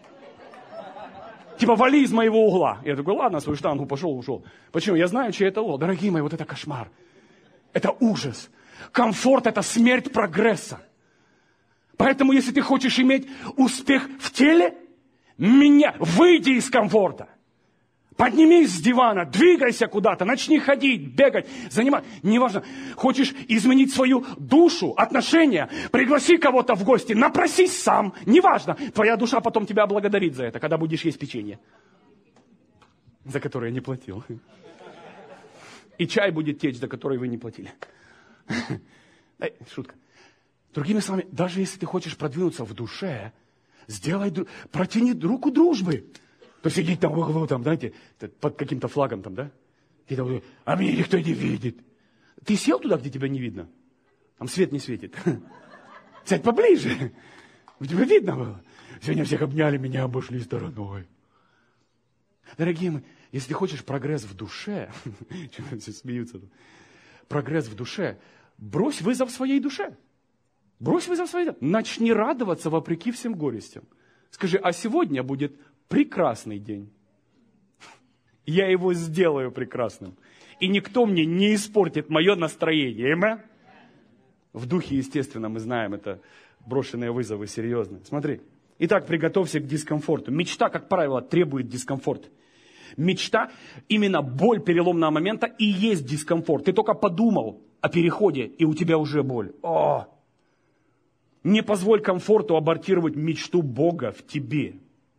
Типа, вали из моего угла. Я такой, ладно, свою штангу, пошел, ушел. Почему? Я знаю, чей это угол. Дорогие мои, вот это кошмар. Это ужас. Комфорт – это смерть прогресса. Поэтому, если ты хочешь иметь успех в теле, меня, выйди из комфорта. Поднимись с дивана, двигайся куда-то, начни ходить, бегать, заниматься. Неважно, хочешь изменить свою душу, отношения, пригласи кого-то в гости, напросись сам. Неважно, твоя душа потом тебя благодарит за это, когда будешь есть печенье, за которое я не платил. И чай будет течь, за который вы не платили. Эй, шутка. Другими словами, даже если ты хочешь продвинуться в душе, сделай, протяни руку дружбы. Посидеть там в углу, там, знаете, под каким-то флагом там, да? И там, а меня никто не видит. Ты сел туда, где тебя не видно? Там свет не светит. Сядь поближе. Тебя видно было. Сегодня всех обняли, меня обошли стороной. Дорогие мои, если ты хочешь прогресс в душе, все смеются, прогресс в душе, брось вызов своей душе. Брось вызов своей душе. Начни радоваться вопреки всем горестям. Скажи, а сегодня будет прекрасный день. Я его сделаю прекрасным. И никто мне не испортит мое настроение. Amen? В духе, естественно, мы знаем, это брошенные вызовы серьезные. Смотри. Итак, приготовься к дискомфорту. Мечта, как правило, требует дискомфорта. Мечта, именно боль переломного момента и есть дискомфорт. Ты только подумал о переходе, и у тебя уже боль. О! Не позволь комфорту абортировать мечту Бога в тебе.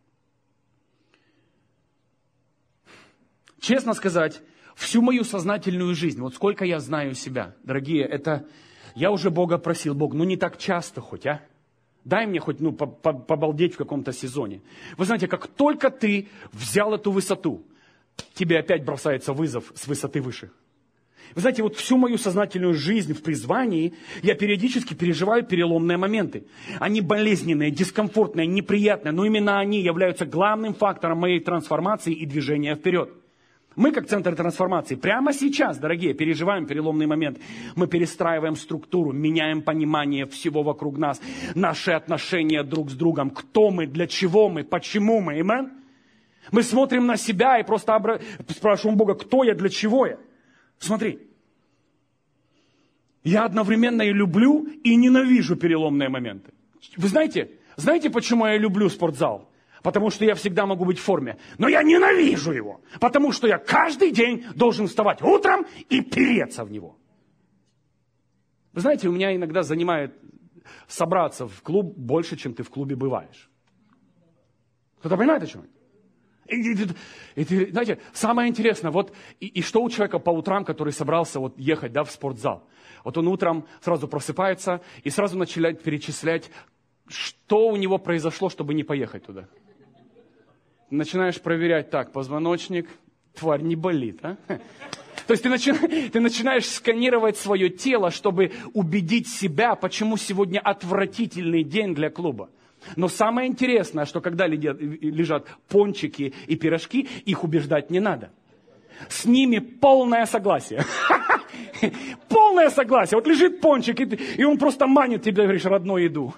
Честно сказать, всю мою сознательную жизнь, вот сколько я знаю себя, дорогие, это я уже Бога просил, Бог, ну не так часто хоть, а? Дай мне хоть, ну, побалдеть в каком-то сезоне. Вы знаете, как только ты взял эту высоту, тебе опять бросается вызов с высоты выше. Вы знаете, вот всю мою сознательную жизнь в призвании я периодически переживаю переломные моменты. Они болезненные, дискомфортные, неприятные, но именно они являются главным фактором моей трансформации и движения вперед. Мы, как центр трансформации, прямо сейчас, дорогие, переживаем переломный момент. Мы перестраиваем структуру, меняем понимание всего вокруг нас, наши отношения друг с другом, кто мы, для чего мы, почему мы. Amen? Мы смотрим на себя и просто обра... спрашиваем Бога, кто я, для чего я. Смотри, я одновременно и люблю, и ненавижу переломные моменты. Вы знаете, знаете, почему я люблю спортзал? Потому что я всегда могу быть в форме. Но я ненавижу его. Потому что я каждый день должен вставать утром и переться в него. Вы знаете, у меня иногда занимает собраться в клуб больше, чем ты в клубе бываешь. Кто-то понимает, о чем я? И, и, и, и, знаете, самое интересное, вот и, и что у человека по утрам, который собрался вот ехать, да, в спортзал. Вот он утром сразу просыпается и сразу начинает перечислять, что у него произошло, чтобы не поехать туда. Начинаешь проверять, так, позвоночник, тварь, не болит, а? То есть ты, начи... ты начинаешь сканировать свое тело, чтобы убедить себя, почему сегодня отвратительный день для клуба. Но самое интересное, что когда лежат пончики и пирожки, их убеждать не надо. С ними полное согласие. Полное согласие. Вот лежит пончик, и он просто манит тебе, говоришь, родную еду.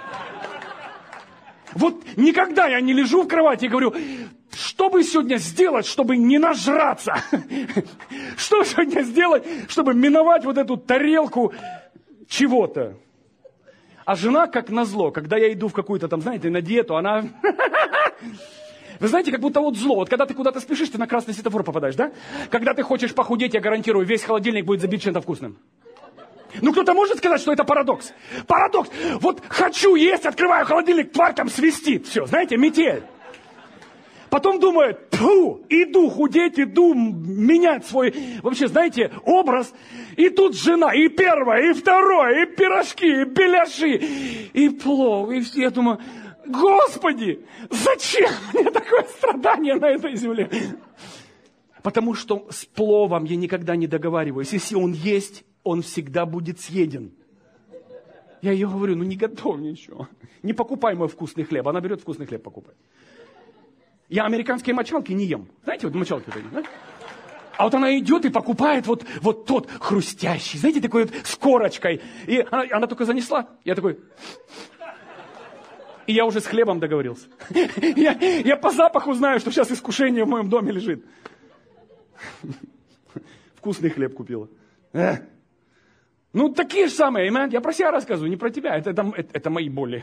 Вот никогда я не лежу в кровати и говорю, что бы сегодня сделать, чтобы не нажраться? Что сегодня сделать, чтобы миновать вот эту тарелку чего-то? А жена, как назло, когда я иду в какую-то там, знаете, на диету, она... Вы знаете, как будто вот зло. Вот когда ты куда-то спешишь, ты на красный светофор попадаешь, да? Когда ты хочешь похудеть, я гарантирую, весь холодильник будет забит чем-то вкусным. Ну, кто-то может сказать, что это парадокс? Парадокс. Вот хочу есть, открываю холодильник, тварь там свистит. Все, знаете, метель. Потом думаю, фу, иду худеть, иду менять свой, вообще, знаете, образ. И тут жена, и первая, и вторая, и пирожки, и беляши, и плов. И все. Я думаю, Господи, зачем мне такое страдание на этой земле? Потому что с пловом я никогда не договариваюсь. Если он есть, он всегда будет съеден. Я ее говорю, ну не готовь ничего. Не покупай мой вкусный хлеб. Она берет вкусный хлеб, покупает. Я американские мочалки не ем. Знаете, вот мочалки вот эти, да? А вот она идет и покупает вот, вот тот хрустящий, знаете, такой вот с корочкой. И она, она только занесла. Я такой... И я уже с хлебом договорился. Я, я по запаху знаю, что сейчас искушение в моем доме лежит. Вкусный хлеб купила. Ну, такие же самые, amen? Я про себя рассказываю, не про тебя. Это, это, это, это мои боли.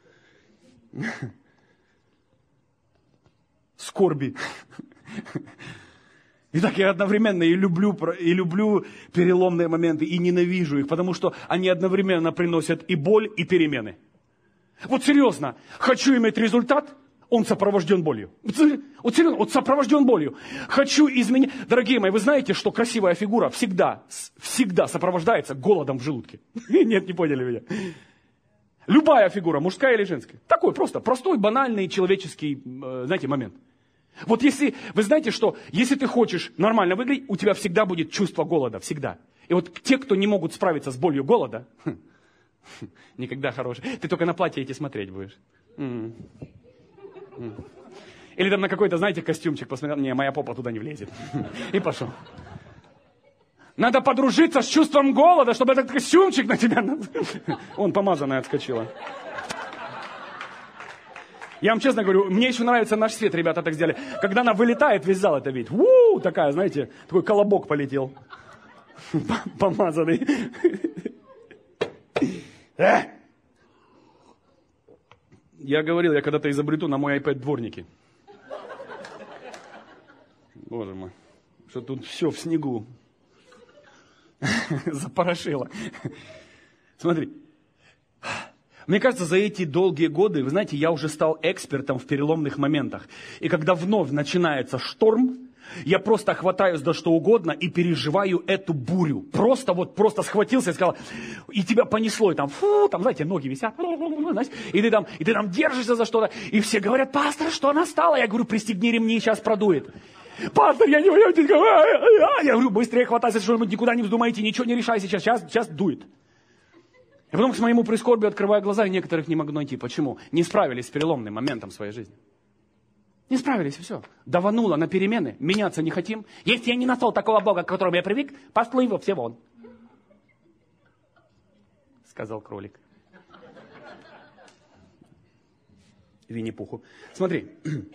Скорби. Итак, я одновременно и люблю, и люблю переломные моменты, и ненавижу их, потому что они одновременно приносят и боль, и перемены. Вот серьезно, хочу иметь результат, он сопровожден болью. Вот серьезно, вот сопровожден болью. Хочу изменить. Дорогие мои, вы знаете, что красивая фигура всегда, всегда сопровождается голодом в желудке? Нет, не поняли меня. Любая фигура, мужская или женская. Такой просто, простой, банальный человеческий, знаете, момент. Вот если, вы знаете, что если ты хочешь нормально выглядеть, у тебя всегда будет чувство голода, всегда. И вот те, кто не могут справиться с болью голода, никогда хорошие. Ты только на платье эти смотреть будешь. Или там на какой-то, знаете, костюмчик посмотрел, не, моя попа туда не влезет. И пошел. Надо подружиться с чувством голода, чтобы этот костюмчик на тебя... Он помазанная отскочила. Я вам честно говорю, мне еще нравится наш свет, ребята так сделали. Когда она вылетает, весь зал это видит. У-у-у, такая, знаете, такой колобок полетел. Помазанный. Я говорил, я когда-то изобрету на мой iPad дворники. Боже мой, что тут все в снегу. Запорошило. Смотри. Мне кажется, за эти долгие годы, вы знаете, я уже стал экспертом в переломных моментах. И когда вновь начинается шторм, я просто хватаюсь за что угодно и переживаю эту бурю. Просто вот, просто схватился и сказал, и тебя понесло, и там, фу, там, знаете, ноги висят, и ты там, и ты там держишься за что-то, и все говорят, пастор, что настало? Я говорю, пристегни ремни, сейчас продует. Пастор, я не понимаю, я говорю, быстрее хватайся, что-нибудь, никуда не вздумайте, ничего не решай сейчас, сейчас, сейчас дует. И потом к моему прискорбию открываю глаза, и некоторых не могу найти. Почему? Не справились с переломным моментом своей жизни. Не справились, и все. Давануло на перемены, меняться не хотим. Если я не нашел такого Бога, к которому я привык, послы его все вон. Сказал кролик. Винни-Пуху. Смотри.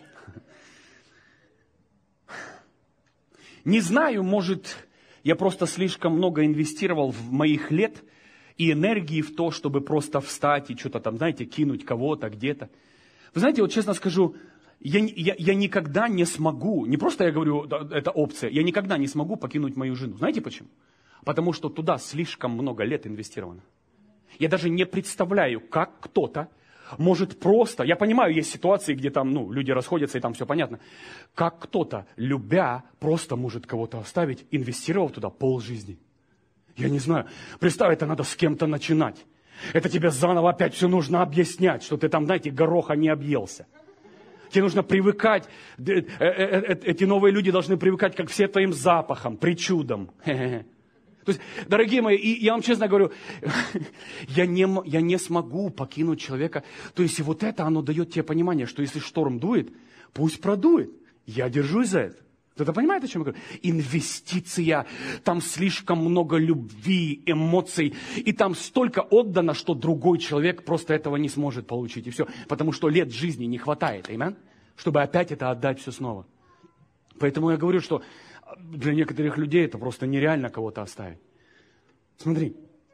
Не знаю, может, я просто слишком много инвестировал в моих лет и энергии в то, чтобы просто встать и что-то там, знаете, кинуть кого-то где-то. Вы знаете, вот честно скажу, я, я, я никогда не смогу, не просто я говорю, это опция, я никогда не смогу покинуть мою жену. Знаете почему? Потому что туда слишком много лет инвестировано. Я даже не представляю, как кто-то может просто, я понимаю, есть ситуации, где там, ну, люди расходятся и там все понятно, как кто-то, любя, просто может кого-то оставить, инвестировав туда полжизни. Я не знаю. Представь, это надо с кем-то начинать. Это тебе заново опять все нужно объяснять, что ты там, знаете, гороха не объелся. Тебе нужно привыкать. Эти новые люди должны привыкать как все твоим запахам, причудам. То есть, дорогие мои, и я вам честно говорю, я не, я не смогу покинуть человека. То есть, и вот это, оно дает тебе понимание, что если шторм дует, пусть продует. Я держусь за это. Кто-то понимает, о чем я говорю? Инвестиция, там слишком много любви, эмоций, и там столько отдано, что другой человек просто этого не сможет получить, и все. Потому что лет жизни не хватает, amen? Чтобы опять это отдать все снова. Поэтому я говорю, что для некоторых людей это просто нереально кого-то оставить. Смотри.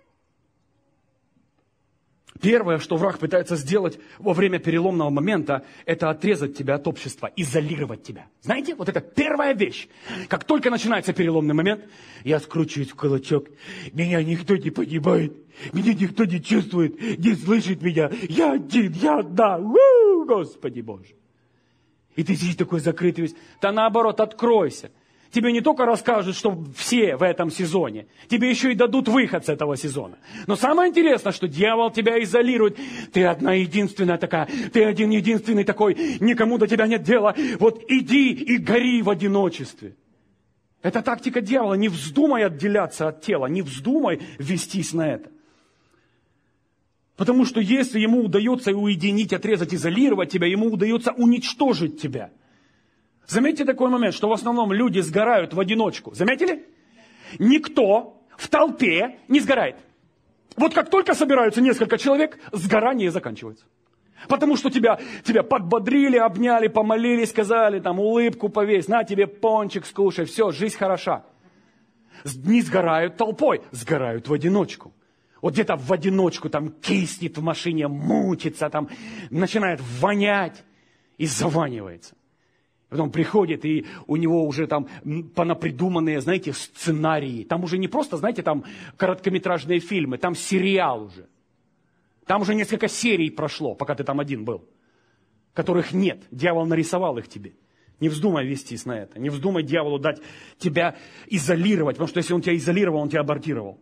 Первое, что враг пытается сделать во время переломного момента, это отрезать тебя от общества, изолировать тебя. Знаете, вот это первая вещь. Как только начинается переломный момент, я скручиваюсь в кулачок, меня никто не понимает, меня никто не чувствует, не слышит меня, я один, я одна, у-у-у, Господи Боже. И ты сидишь такой закрытый весь, да наоборот, откройся. Тебе не только расскажут, что все в этом сезоне, тебе еще и дадут выход с этого сезона. Но самое интересное, что дьявол тебя изолирует. Ты одна единственная такая, ты один единственный такой, никому до тебя нет дела. Вот иди и гори в одиночестве. Это тактика дьявола. Не вздумай отделяться от тела, не вздумай вестись на это. Потому что если ему удается уединить, отрезать, изолировать тебя, ему удается уничтожить тебя. Заметьте такой момент, что в основном люди сгорают в одиночку. Заметили? Никто в толпе не сгорает. Вот как только собираются несколько человек, сгорание заканчивается. Потому что тебя, тебя подбодрили, обняли, помолились, сказали, там, улыбку повесь, на тебе пончик скушай, все, жизнь хороша. Не сгорают толпой, сгорают в одиночку. Вот где-то в одиночку там киснет в машине, мучится, там начинает вонять и заванивается. Потом приходит, и у него уже там понапридуманные, знаете, сценарии. Там уже не просто, знаете, там короткометражные фильмы, там сериал уже. Там уже несколько серий прошло, пока ты там один был. Которых нет. Дьявол нарисовал их тебе. Не вздумай вестись на это. Не вздумай дьяволу дать тебя изолировать. Потому что если он тебя изолировал, он тебя абортировал.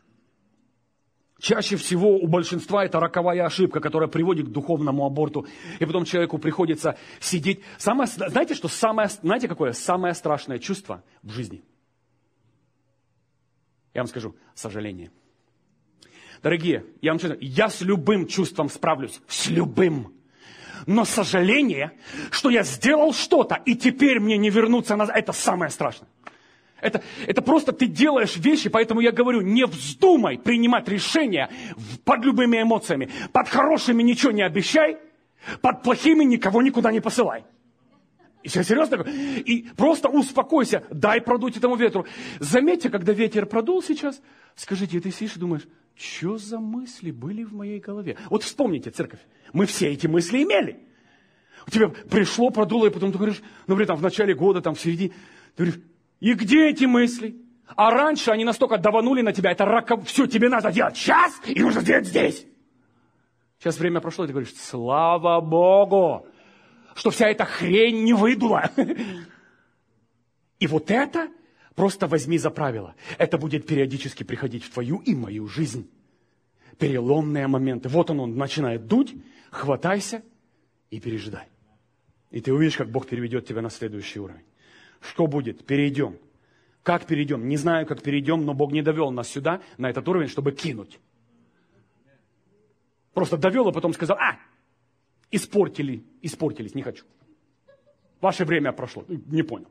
Чаще всего у большинства это роковая ошибка, которая приводит к духовному аборту. И потом человеку приходится сидеть. Самое, знаете, что самое, знаете, какое самое страшное чувство в жизни? Я вам скажу, сожаление. Дорогие, я вам честно, я с любым чувством справлюсь. С любым. Но сожаление, что я сделал что-то, и теперь мне не вернуться назад, это самое страшное. Это, это просто ты делаешь вещи, поэтому я говорю, не вздумай принимать решения под любыми эмоциями. Под хорошими ничего не обещай, под плохими никого никуда не посылай. И все серьезно? И просто успокойся, дай продуть этому ветру. Заметьте, когда ветер продул сейчас, скажите, ты сидишь и думаешь, что за мысли были в моей голове? Вот вспомните, церковь, мы все эти мысли имели. У тебя пришло, продуло, и потом ты говоришь, например, там в начале года, там в середине, ты говоришь, и где эти мысли? А раньше они настолько даванули на тебя, это раков... Все, тебе надо делать сейчас, и нужно сделать здесь. Сейчас время прошло, и ты говоришь, слава Богу, что вся эта хрень не выдула. И вот это просто возьми за правило. Это будет периодически приходить в твою и мою жизнь. Переломные моменты. Вот он, он начинает дуть, хватайся и пережидай. И ты увидишь, как Бог переведет тебя на следующий уровень. Что будет? Перейдем. Как перейдем? Не знаю, как перейдем, но Бог не довел нас сюда, на этот уровень, чтобы кинуть. Просто довел, а потом сказал, а, испортили, испортились, не хочу. Ваше время прошло. Не понял.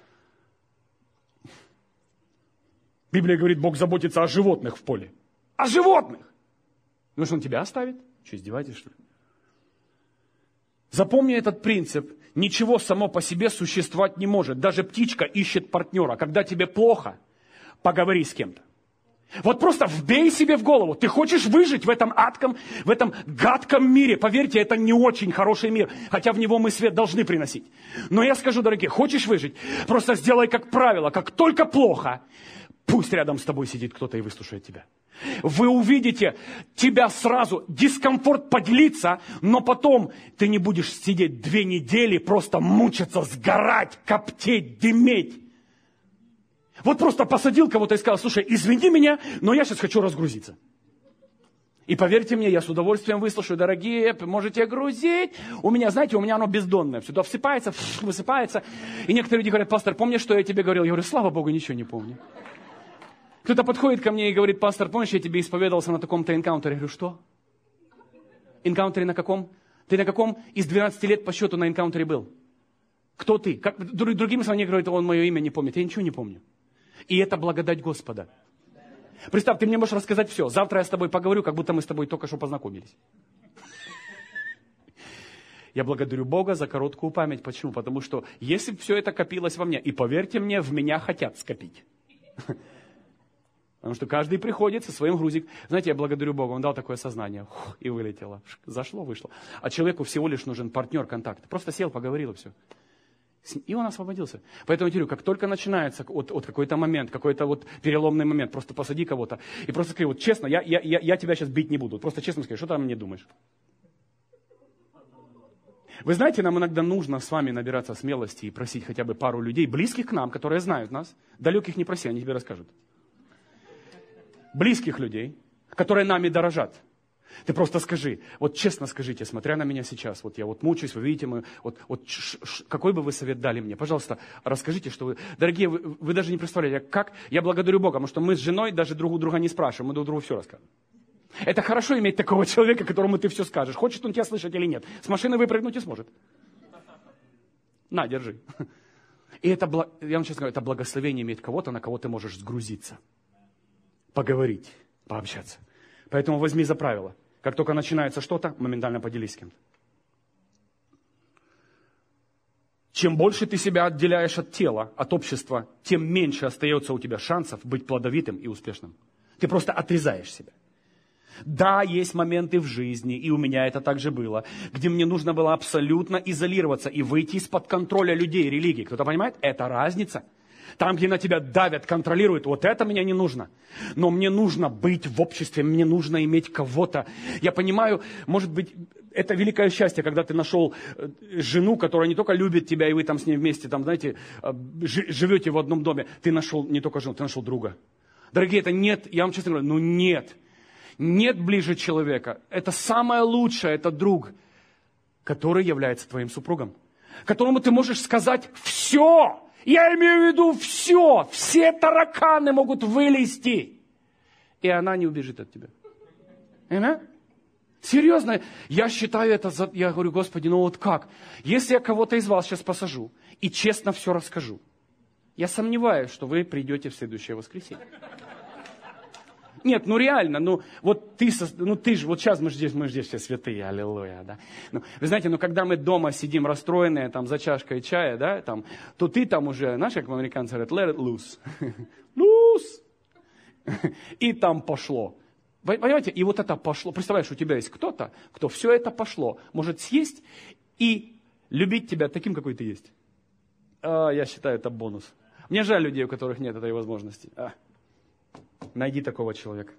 Библия говорит, Бог заботится о животных в поле. О животных! Ну что, он тебя оставит? Что, издеваетесь, что ли? Запомни этот принцип. Ничего само по себе существовать не может. Даже птичка ищет партнера. Когда тебе плохо, поговори с кем-то. Вот просто вбей себе в голову. Ты хочешь выжить в этом адком, в этом гадком мире. Поверьте, это не очень хороший мир. Хотя в него мы свет должны приносить. Но я скажу, дорогие, хочешь выжить? Просто сделай как правило. Как только плохо, пусть рядом с тобой сидит кто-то и выслушает тебя. Вы увидите, тебя сразу дискомфорт поделиться, но потом ты не будешь сидеть две недели, просто мучиться, сгорать, коптеть, дыметь. Вот просто посадил кого-то и сказал, слушай, извини меня, но я сейчас хочу разгрузиться. И поверьте мне, я с удовольствием выслушаю, дорогие, можете грузить. У меня, знаете, у меня оно бездонное, сюда всыпается, высыпается. И некоторые люди говорят, пастор, помнишь, что я тебе говорил? Я говорю, слава Богу, ничего не помню. Кто-то подходит ко мне и говорит, пастор, помнишь, я тебе исповедовался на таком-то энкаунтере? Я говорю, что? Энкаунтере на каком? Ты на каком из двенадцати лет по счету на энкаунтере был? Кто ты? Как, другими словами говорят, он мое имя не помнит. Я ничего не помню. И это благодать Господа. Представь, ты мне можешь рассказать все. Завтра я с тобой поговорю, как будто мы с тобой только что познакомились. Я благодарю Бога за короткую память. Почему? Потому что если все это копилось во мне, и поверьте мне, в меня хотят скопить. Потому что каждый приходит со своим грузиком. Знаете, я благодарю Бога, он дал такое сознание. Фух, и вылетело. Зашло, вышло. А человеку всего лишь нужен партнер, контакт. Просто сел, поговорил, и все. И он освободился. Поэтому я говорю, как только начинается вот, вот какой-то момент, какой-то вот переломный момент, просто посади кого-то и просто скажи, вот честно, я, я, я, я тебя сейчас бить не буду. Просто честно скажи, что ты о мне думаешь? Вы знаете, нам иногда нужно с вами набираться смелости и просить хотя бы пару людей, близких к нам, которые знают нас. Далеких не проси, они тебе расскажут. Близких людей, которые нами дорожат. Ты просто скажи, вот честно скажите, смотря на меня сейчас, вот я вот мучаюсь, вы видите, мы, вот, вот ш, ш, какой бы вы совет дали мне? Пожалуйста, расскажите, что вы... Дорогие, вы, вы даже не представляете, как я благодарю Бога, потому что мы с женой даже друг у друга не спрашиваем, мы друг другу все расскажем. Это хорошо иметь такого человека, которому ты все скажешь. Хочет он тебя слышать или нет. С машины выпрыгнуть не сможет. На, держи. И это, я вам честно говорю, это благословение иметь кого-то, на кого ты можешь сгрузиться. Поговорить, пообщаться. Поэтому возьми за правило. Как только начинается что-то, моментально поделись с кем-то. Чем больше ты себя отделяешь от тела, от общества, тем меньше остается у тебя шансов быть плодовитым и успешным. Ты просто отрезаешь себя. Да, есть моменты в жизни, и у меня это также было, где мне нужно было абсолютно изолироваться и выйти из-под контроля людей, религии. Кто-то понимает? Это разница. Там, где на тебя давят, контролируют, вот это мне не нужно. Но мне нужно быть в обществе, мне нужно иметь кого-то. Я понимаю, может быть, это великое счастье, когда ты нашел жену, которая не только любит тебя, и вы там с ней вместе, там, знаете, живете в одном доме. Ты нашел не только жену, ты нашел друга. Дорогие, это нет, я вам честно говорю, ну нет. Нет ближе человека. Это самое лучшее, это друг, который является твоим супругом. Которому ты можешь сказать все. Я имею в виду все. Все тараканы могут вылезти. И она не убежит от тебя. Понимаешь? Серьезно, я считаю это, за... я говорю, Господи, ну вот как? Если я кого-то из вас сейчас посажу и честно все расскажу, я сомневаюсь, что вы придете в следующее воскресенье. Нет, ну реально, ну вот ты, ну ты же, вот сейчас мы здесь, мы здесь все святые, аллилуйя, да. Ну, вы знаете, ну когда мы дома сидим расстроенные, там, за чашкой чая, да, там, то ты там уже, знаешь, как американцы говорят, let it loose. Loose. И там пошло. Понимаете, и вот это пошло. Представляешь, у тебя есть кто-то, кто все это пошло, может съесть и любить тебя таким, какой ты есть. А, я считаю, это бонус. Мне жаль людей, у которых нет этой возможности. А. Найди такого человека.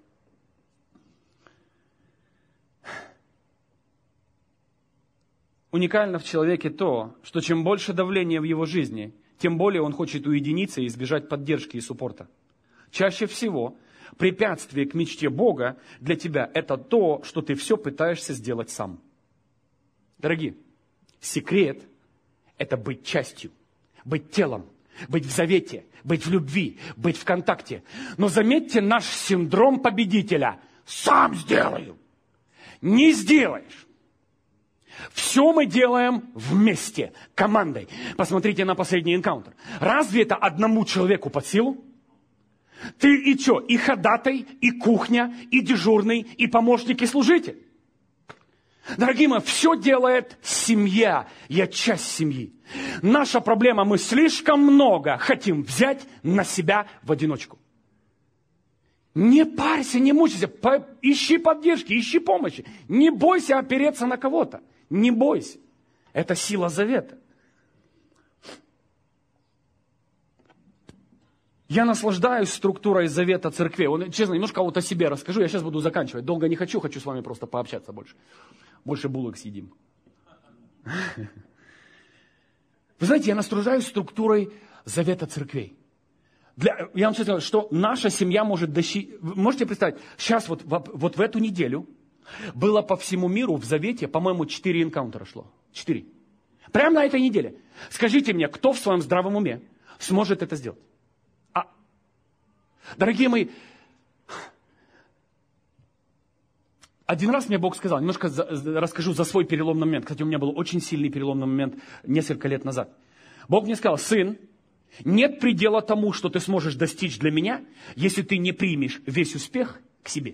Уникально в человеке то, что чем больше давления в его жизни, тем более он хочет уединиться и избежать поддержки и суппорта. Чаще всего препятствие к мечте Бога для тебя – это то, что ты все пытаешься сделать сам. Дорогие, секрет – это быть частью, быть телом, быть в завете, быть в любви, быть в контакте. Но заметьте наш синдром победителя. Сам сделаю. Не сделаешь. Все мы делаем вместе, командой. Посмотрите на последний энкаунтер. Разве это одному человеку под силу? Ты и что? И ходатай, и кухня, и дежурный, и помощник, и служитель. Дорогие мои, все делает семья. Я часть семьи. Наша проблема, мы слишком много хотим взять на себя в одиночку. Не парься, не мучайся, по, ищи поддержки, ищи помощи. Не бойся опереться на кого-то. Не бойся. Это сила завета. Я наслаждаюсь структурой завета церкви. Он, честно, немножко вот о себе расскажу. Я сейчас буду заканчивать. Долго не хочу, хочу с вами просто пообщаться больше. Больше булок съедим. Вы знаете, я наслаждаюсь структурой завета церквей. Для, я вам честно говорю, что наша семья может достичь... Можете представить, сейчас вот, вот в эту неделю было по всему миру в завете, по-моему, четыре энкаунтера шло. Четыре. Прямо на этой неделе. Скажите мне, кто в своем здравом уме сможет это сделать? А, дорогие мои, один раз мне Бог сказал, немножко за, расскажу за свой переломный момент. Кстати, у меня был очень сильный переломный момент несколько лет назад. Бог мне сказал: сын, нет предела тому, что ты сможешь достичь для меня, если ты не примешь весь успех к себе.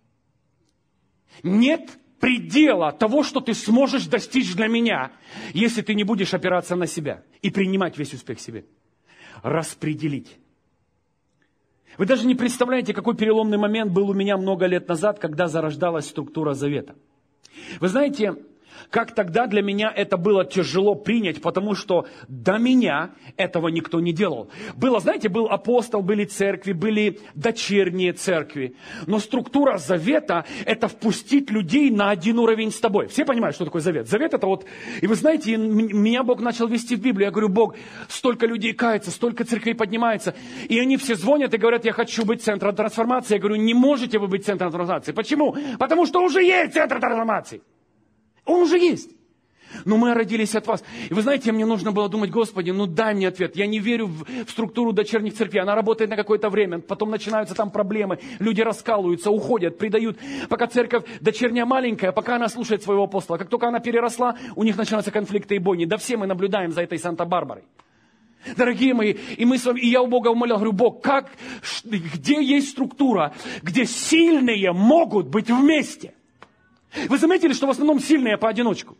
Нет предела того, что ты сможешь достичь для меня, если ты не будешь опираться на себя и принимать весь успех себе. Распределить. Вы даже не представляете, какой переломный момент был у меня много лет назад, когда зарождалась структура завета. Вы знаете, как тогда для меня это было тяжело принять, потому что до меня этого никто не делал. Было, знаете, был апостол, были церкви, были дочерние церкви. Но структура завета – это впустить людей на один уровень с тобой. Все понимают, что такое завет? Завет – это вот... И вы знаете, меня Бог начал вести в Библию. Я говорю: Бог, столько людей кается, столько церквей поднимается. И они все звонят и говорят: я хочу быть центром трансформации. Я говорю: не можете вы быть центром трансформации. Почему? Потому что уже есть центр трансформации. Он уже есть. Но мы родились от вас. И вы знаете, мне нужно было думать: Господи, ну дай мне ответ. Я не верю в, в структуру дочерних церквей. Она работает на какое-то время. Потом начинаются там проблемы. Люди раскалываются, уходят, предают. Пока церковь дочерняя маленькая, пока она слушает своего апостола. Как только она переросла, у них начинаются конфликты и бойни. Да все мы наблюдаем за этой Санта-Барбарой. Дорогие мои, и мы с вами, и я у Бога умолял, говорю: Бог, как, где есть структура, где сильные могут быть вместе? Вы заметили, что в основном сильные поодиночку?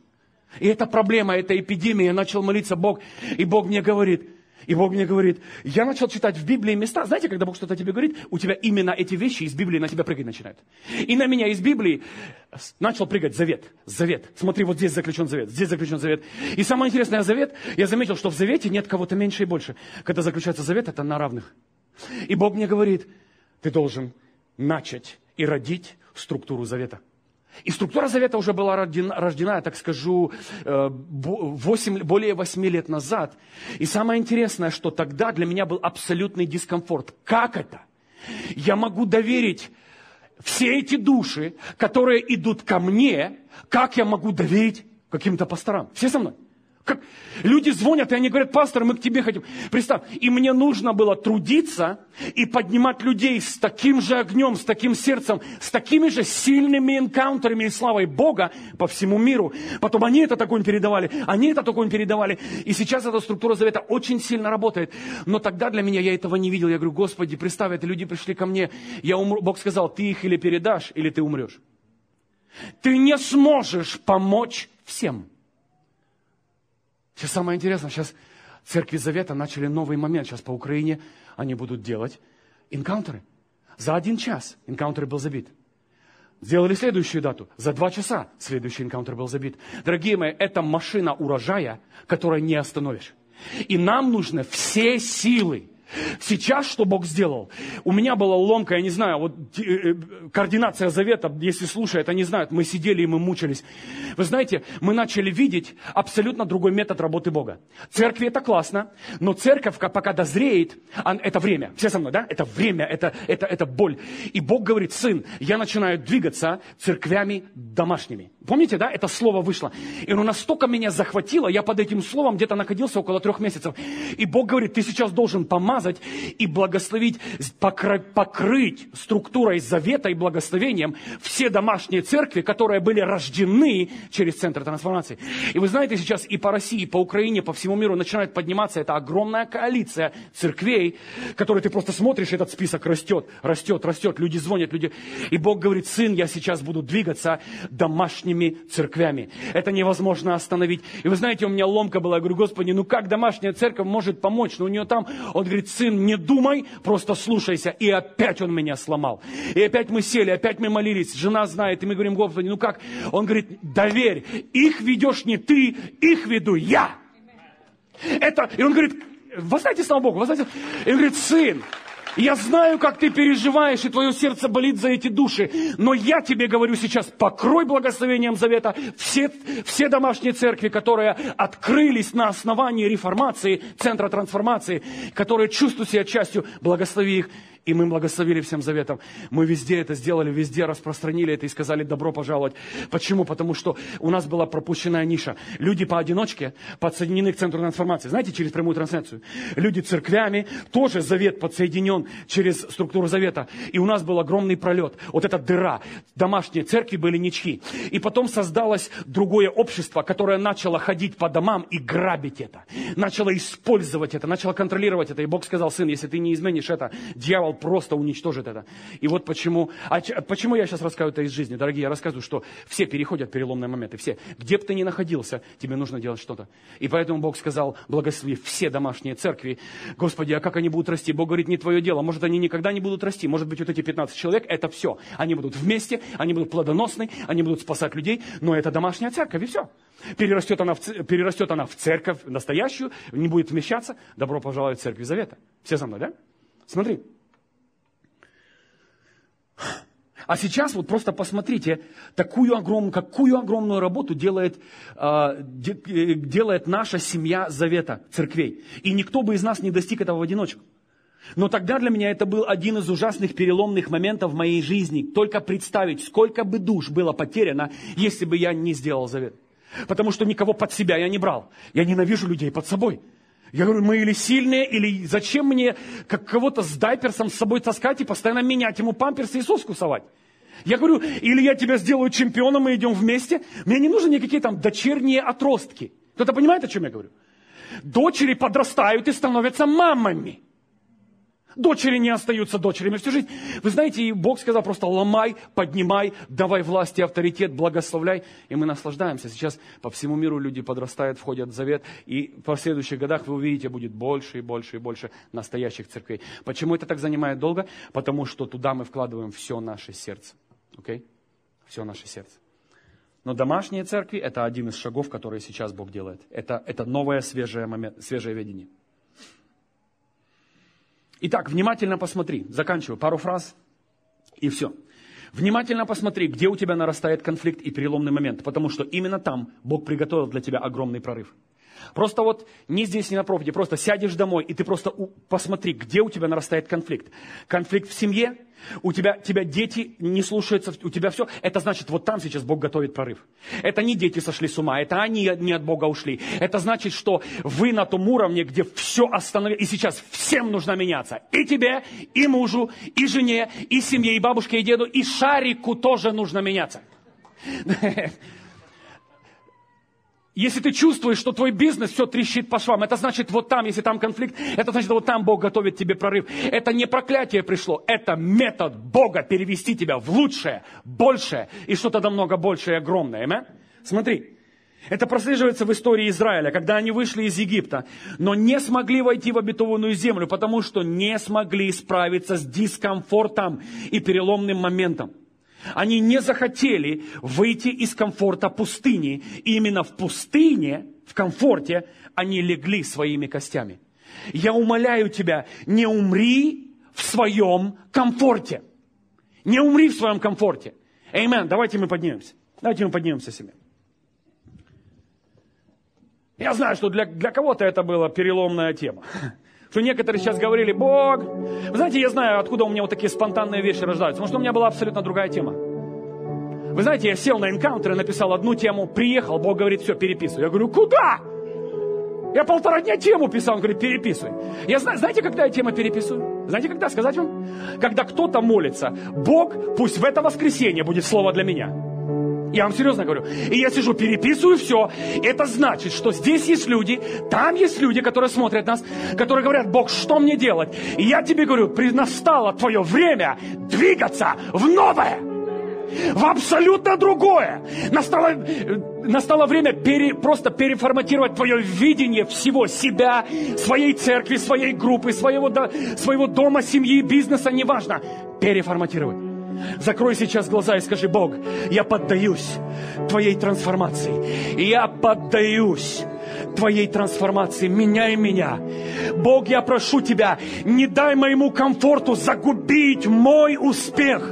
И это проблема, это эпидемия. Я начал молиться, Бог, и Бог мне говорит, и Бог мне говорит, я начал читать в Библии места. Знаете, когда Бог что-то тебе говорит, у тебя именно эти вещи из Библии на тебя прыгать начинают. И на меня из Библии начал прыгать завет. Завет. Смотри, вот здесь заключен завет, здесь заключен завет. И самое интересное, завет, я заметил, что в завете нет кого-то меньше и больше. Когда заключается завет, это на равных. И Бог мне говорит, ты должен начать и родить структуру завета. И структура завета уже была рождена, рождена, я так скажу, восемь, более восьми лет назад. И самое интересное, что тогда для меня был абсолютный дискомфорт. Как это? Я могу доверить все эти души, которые идут ко мне, как я могу доверить каким-то пасторам? Все со мной? Как? Люди звонят, и они говорят, пастор, мы к тебе хотим. Представь, и мне нужно было трудиться и поднимать людей с таким же огнем, с таким сердцем, с такими же сильными энкаунтерами и славой Бога по всему миру. Потом они этот огонь передавали, они этот огонь передавали. И сейчас эта структура завета очень сильно работает. Но тогда для меня я этого не видел. Я говорю, Господи, представь, это люди пришли ко мне. Я умру. Бог сказал, ты их или передашь, или ты умрешь. Ты не сможешь помочь всем. Сейчас самое интересное, сейчас Церкви Завета начали новый момент. Сейчас по Украине они будут делать энкаунтеры. За один час энкаунтер был забит. Сделали следующую дату. За два часа следующий энкаунтер был забит. Дорогие мои, это машина урожая, которую не остановишь. И нам нужны все силы. Сейчас что Бог сделал? У меня была ломка, я не знаю, вот координация завета, если слушают, они знают, мы сидели и мы мучились. Вы знаете, мы начали видеть абсолютно другой метод работы Бога. Церкви это классно, но церковь пока дозреет, это время. Все со мной, да? Это время, это, это, это боль. И Бог говорит, сын, я начинаю двигаться церквями домашними. Помните, да? Это слово вышло. И оно настолько меня захватило, я под этим словом где-то находился около трех месяцев. И Бог говорит, ты сейчас должен помазать и благословить, покрыть структурой завета и благословением все домашние церкви, которые были рождены через Центр трансформации. И вы знаете, сейчас и по России, и по Украине, по всему миру начинает подниматься эта огромная коалиция церквей, которые ты просто смотришь, этот список растет, растет, растет, люди звонят, люди... И Бог говорит, сын, я сейчас буду двигаться домашними церквями. Это невозможно остановить. И вы знаете, у меня ломка была, я говорю, Господи, ну как домашняя церковь может помочь? Но у нее там, он говорит, сын, не думай, просто слушайся. И опять он меня сломал. И опять мы сели, опять мы молились. Жена знает, и мы говорим, Господи, ну как? Он говорит, доверь, их ведешь не ты, их веду я. Это, и он говорит, вы знаете, слава Богу, вы знаете, и он говорит, сын, я знаю, как ты переживаешь, и твое сердце болит за эти души. Но я тебе говорю сейчас, покрой благословением завета все, все домашние церкви, которые открылись на основании реформации, Центра трансформации, которые чувствуют себя частью, благослови их. И мы благословили всем заветом. Мы везде это сделали, везде распространили это и сказали добро пожаловать. Почему? Потому что у нас была пропущенная ниша. Люди поодиночке подсоединены к Центру трансформации. Знаете, через прямую трансляцию. Люди церквями, тоже завет подсоединен через структуру завета. И у нас был огромный пролет. Вот эта дыра. Домашние церкви были ничьи. И потом создалось другое общество, которое начало ходить по домам и грабить это. Начало использовать это, начало контролировать это. И Бог сказал, сын, если ты не изменишь это, дьявол просто уничтожит это. И вот почему, а почему я сейчас рассказываю это из жизни, дорогие, я рассказываю, что все переходят переломные моменты, все. Где бы ты ни находился, тебе нужно делать что-то. И поэтому Бог сказал, благослови все домашние церкви. Господи, а как они будут расти? Бог говорит, не твое дело. Может, они никогда не будут расти. Может быть, вот эти пятнадцать человек, это все. Они будут вместе, они будут плодоносны, они будут спасать людей, но это домашняя церковь, и все. Перерастет она в, перерастет она в церковь настоящую, не будет вмещаться. Добро пожаловать в Церковь Завета. Все со мной, да? Смотри. А сейчас вот просто посмотрите, такую огромную, какую огромную работу делает, э, де, делает наша семья Завета, церквей. И никто бы из нас не достиг этого в одиночку. Но тогда для меня это был один из ужасных переломных моментов в моей жизни. Только представить, сколько бы душ было потеряно, если бы я не сделал завет. Потому что никого под себя я не брал. Я ненавижу людей под собой. Я говорю, мы или сильные, или зачем мне как кого-то с дайперсом с собой таскать и постоянно менять ему памперсы и соску совать? Я говорю, или я тебя сделаю чемпионом, мы идем вместе. Мне не нужны никакие там дочерние отростки. Кто-то понимает, о чем я говорю? Дочери подрастают и становятся мамами. Дочери не остаются дочерями всю жизнь. Вы знаете, и Бог сказал просто ломай, поднимай, давай власть и авторитет, благословляй. И мы наслаждаемся. Сейчас по всему миру люди подрастают, входят в завет. И в последующих годах вы увидите, будет больше и больше и больше настоящих церквей. Почему это так занимает долго? Потому что туда мы вкладываем все наше сердце. Окей? Все наше сердце. Но домашние церкви – это один из шагов, которые сейчас Бог делает. Это, это новое свежее, момент, свежее видение. Итак, внимательно посмотри. Заканчиваю. Пару фраз и все. Внимательно посмотри, где у тебя нарастает конфликт и переломный момент. Потому что именно там Бог приготовил для тебя огромный прорыв. Просто вот не здесь, не на проповеди, просто сядешь домой, и ты просто у, посмотри, где у тебя нарастает конфликт. Конфликт в семье, у тебя, тебя дети не слушаются, у тебя все. Это значит, вот там сейчас Бог готовит прорыв. Это не дети сошли с ума, это они не от Бога ушли. Это значит, что вы на том уровне, где все остановилось, и сейчас всем нужно меняться. И тебе, и мужу, и жене, и семье, и бабушке, и деду, и шарику тоже нужно меняться. Если ты чувствуешь, что твой бизнес все трещит по швам, это значит вот там, если там конфликт, это значит вот там Бог готовит тебе прорыв. Это не проклятие пришло, это метод Бога перевести тебя в лучшее, большее и что-то намного большее и огромное. Amen? Смотри, это прослеживается в истории Израиля, когда они вышли из Египта, но не смогли войти в обетованную землю, потому что не смогли справиться с дискомфортом и переломным моментом. Они не захотели выйти из комфорта пустыни. И именно в пустыне, в комфорте, они легли своими костями. Я умоляю тебя, не умри в своем комфорте. Не умри в своем комфорте. Аминь. Давайте мы поднимемся. Давайте мы поднимемся себе. Я знаю, что для, для кого-то это была переломная тема. Что некоторые сейчас говорили, Бог... Вы знаете, я знаю, откуда у меня вот такие спонтанные вещи рождаются. Потому что у меня была абсолютно другая тема. Вы знаете, я сел на энкаунтер и написал одну тему, приехал, Бог говорит, все, переписывай. Я говорю, куда? Я полтора дня тему писал, он говорит, переписывай. Я знаю, знаете, когда я тему переписываю? Знаете, когда сказать вам? Когда кто-то молится, Бог, пусть в это воскресенье будет слово для меня. Я вам серьезно говорю. И я сижу, переписываю все. Это значит, что здесь есть люди, там есть люди, которые смотрят нас, которые говорят, Бог, что мне делать? И я тебе говорю, настало твое время двигаться в новое, в абсолютно другое. Настало, настало время пере, просто переформатировать твое видение всего себя, своей церкви, своей группы, своего, своего дома, семьи, бизнеса, неважно. Переформатировать. Закрой сейчас глаза и скажи, Бог, я поддаюсь Твоей трансформации. Я поддаюсь Твоей трансформации. Меняй меня. Бог, я прошу Тебя, не дай моему комфорту загубить мой успех.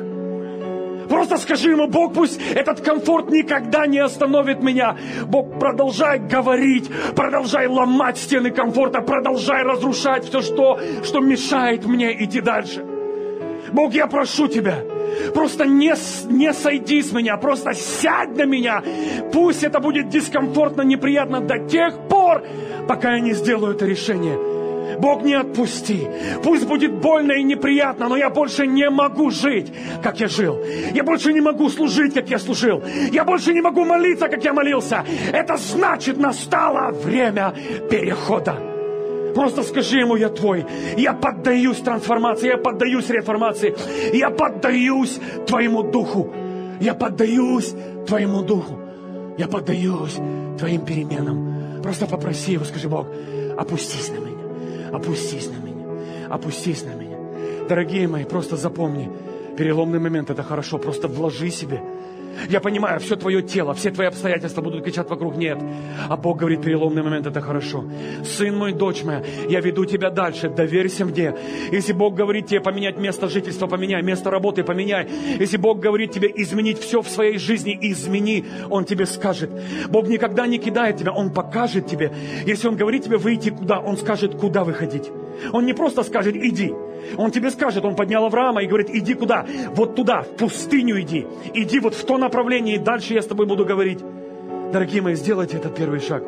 Просто скажи ему, Бог, пусть этот комфорт никогда не остановит меня. Бог, продолжай говорить, продолжай ломать стены комфорта, продолжай разрушать все, что, что мешает мне идти дальше. Бог, я прошу Тебя, просто не, не сойди с меня, просто сядь на меня. Пусть это будет дискомфортно, неприятно до тех пор, пока я не сделаю это решение. Бог, не отпусти. Пусть будет больно и неприятно, но я больше не могу жить, как я жил. Я больше не могу служить, как я служил. Я больше не могу молиться, как я молился. Это значит, настало время перехода. Просто скажи ему, я твой. Я поддаюсь трансформации, я поддаюсь реформации. Я поддаюсь твоему духу. Я поддаюсь твоему духу. Я поддаюсь твоим переменам. Просто попроси его, скажи, Бог, опустись на меня. Опустись на меня. Опустись на меня. Дорогие мои, просто запомни. Переломный момент, это хорошо. Просто вложи себе. Я понимаю, все твое тело, все твои обстоятельства будут кричать вокруг. Нет. А Бог говорит, переломный момент, это хорошо. Сын мой, дочь моя, я веду тебя дальше. Доверься мне. Если Бог говорит тебе поменять место жительства, поменяй. Место работы, поменяй. Если Бог говорит тебе изменить все в своей жизни, измени. Он тебе скажет. Бог никогда не кидает тебя, Он покажет тебе. Если Он говорит тебе выйти куда, Он скажет, куда выходить. Он не просто скажет, иди. Он тебе скажет, Он поднял Авраама и говорит, иди куда? Вот туда, в пустыню иди. Иди вот в то направление, и дальше я с тобой буду говорить. Дорогие мои, сделайте этот первый шаг.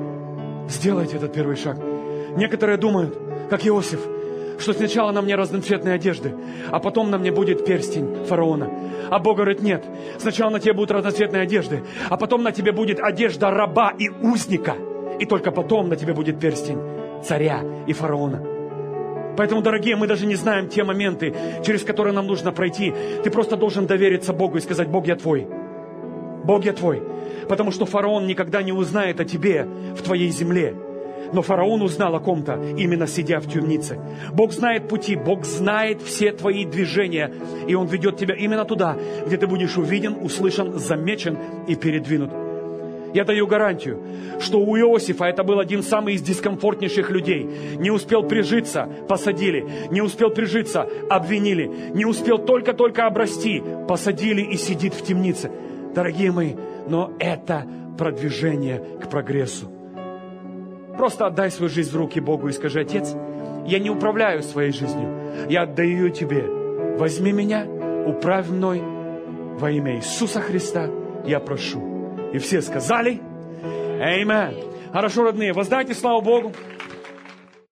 Сделайте этот первый шаг. Некоторые думают, как Иосиф, что сначала на мне разноцветные одежды, а потом на мне будет перстень фараона. А Бог говорит, нет, сначала на тебе будут разноцветные одежды, а потом на тебе будет одежда раба и узника, и только потом на тебе будет перстень царя и фараона. Поэтому, дорогие, мы даже не знаем те моменты, через которые нам нужно пройти. Ты просто должен довериться Богу и сказать: Бог, я Твой. Бог, я Твой. Потому что фараон никогда не узнает о тебе в твоей земле. Но фараон узнал о ком-то, именно сидя в темнице. Бог знает пути, Бог знает все твои движения. И Он ведет тебя именно туда, где ты будешь увиден, услышан, замечен и передвинут. Я даю гарантию, что у Иосифа это был один самый из дискомфортнейших людей. Не успел прижиться, посадили. Не успел прижиться, обвинили. Не успел только-только обрасти, посадили и сидит в темнице. Дорогие мои, но это продвижение к прогрессу. Просто отдай свою жизнь в руки Богу и скажи: Отец, я не управляю своей жизнью, я отдаю ее Тебе. Возьми меня, управь мной. Во имя Иисуса Христа я прошу. И все сказали: Аминь. Хорошо, родные, воздайте славу Богу.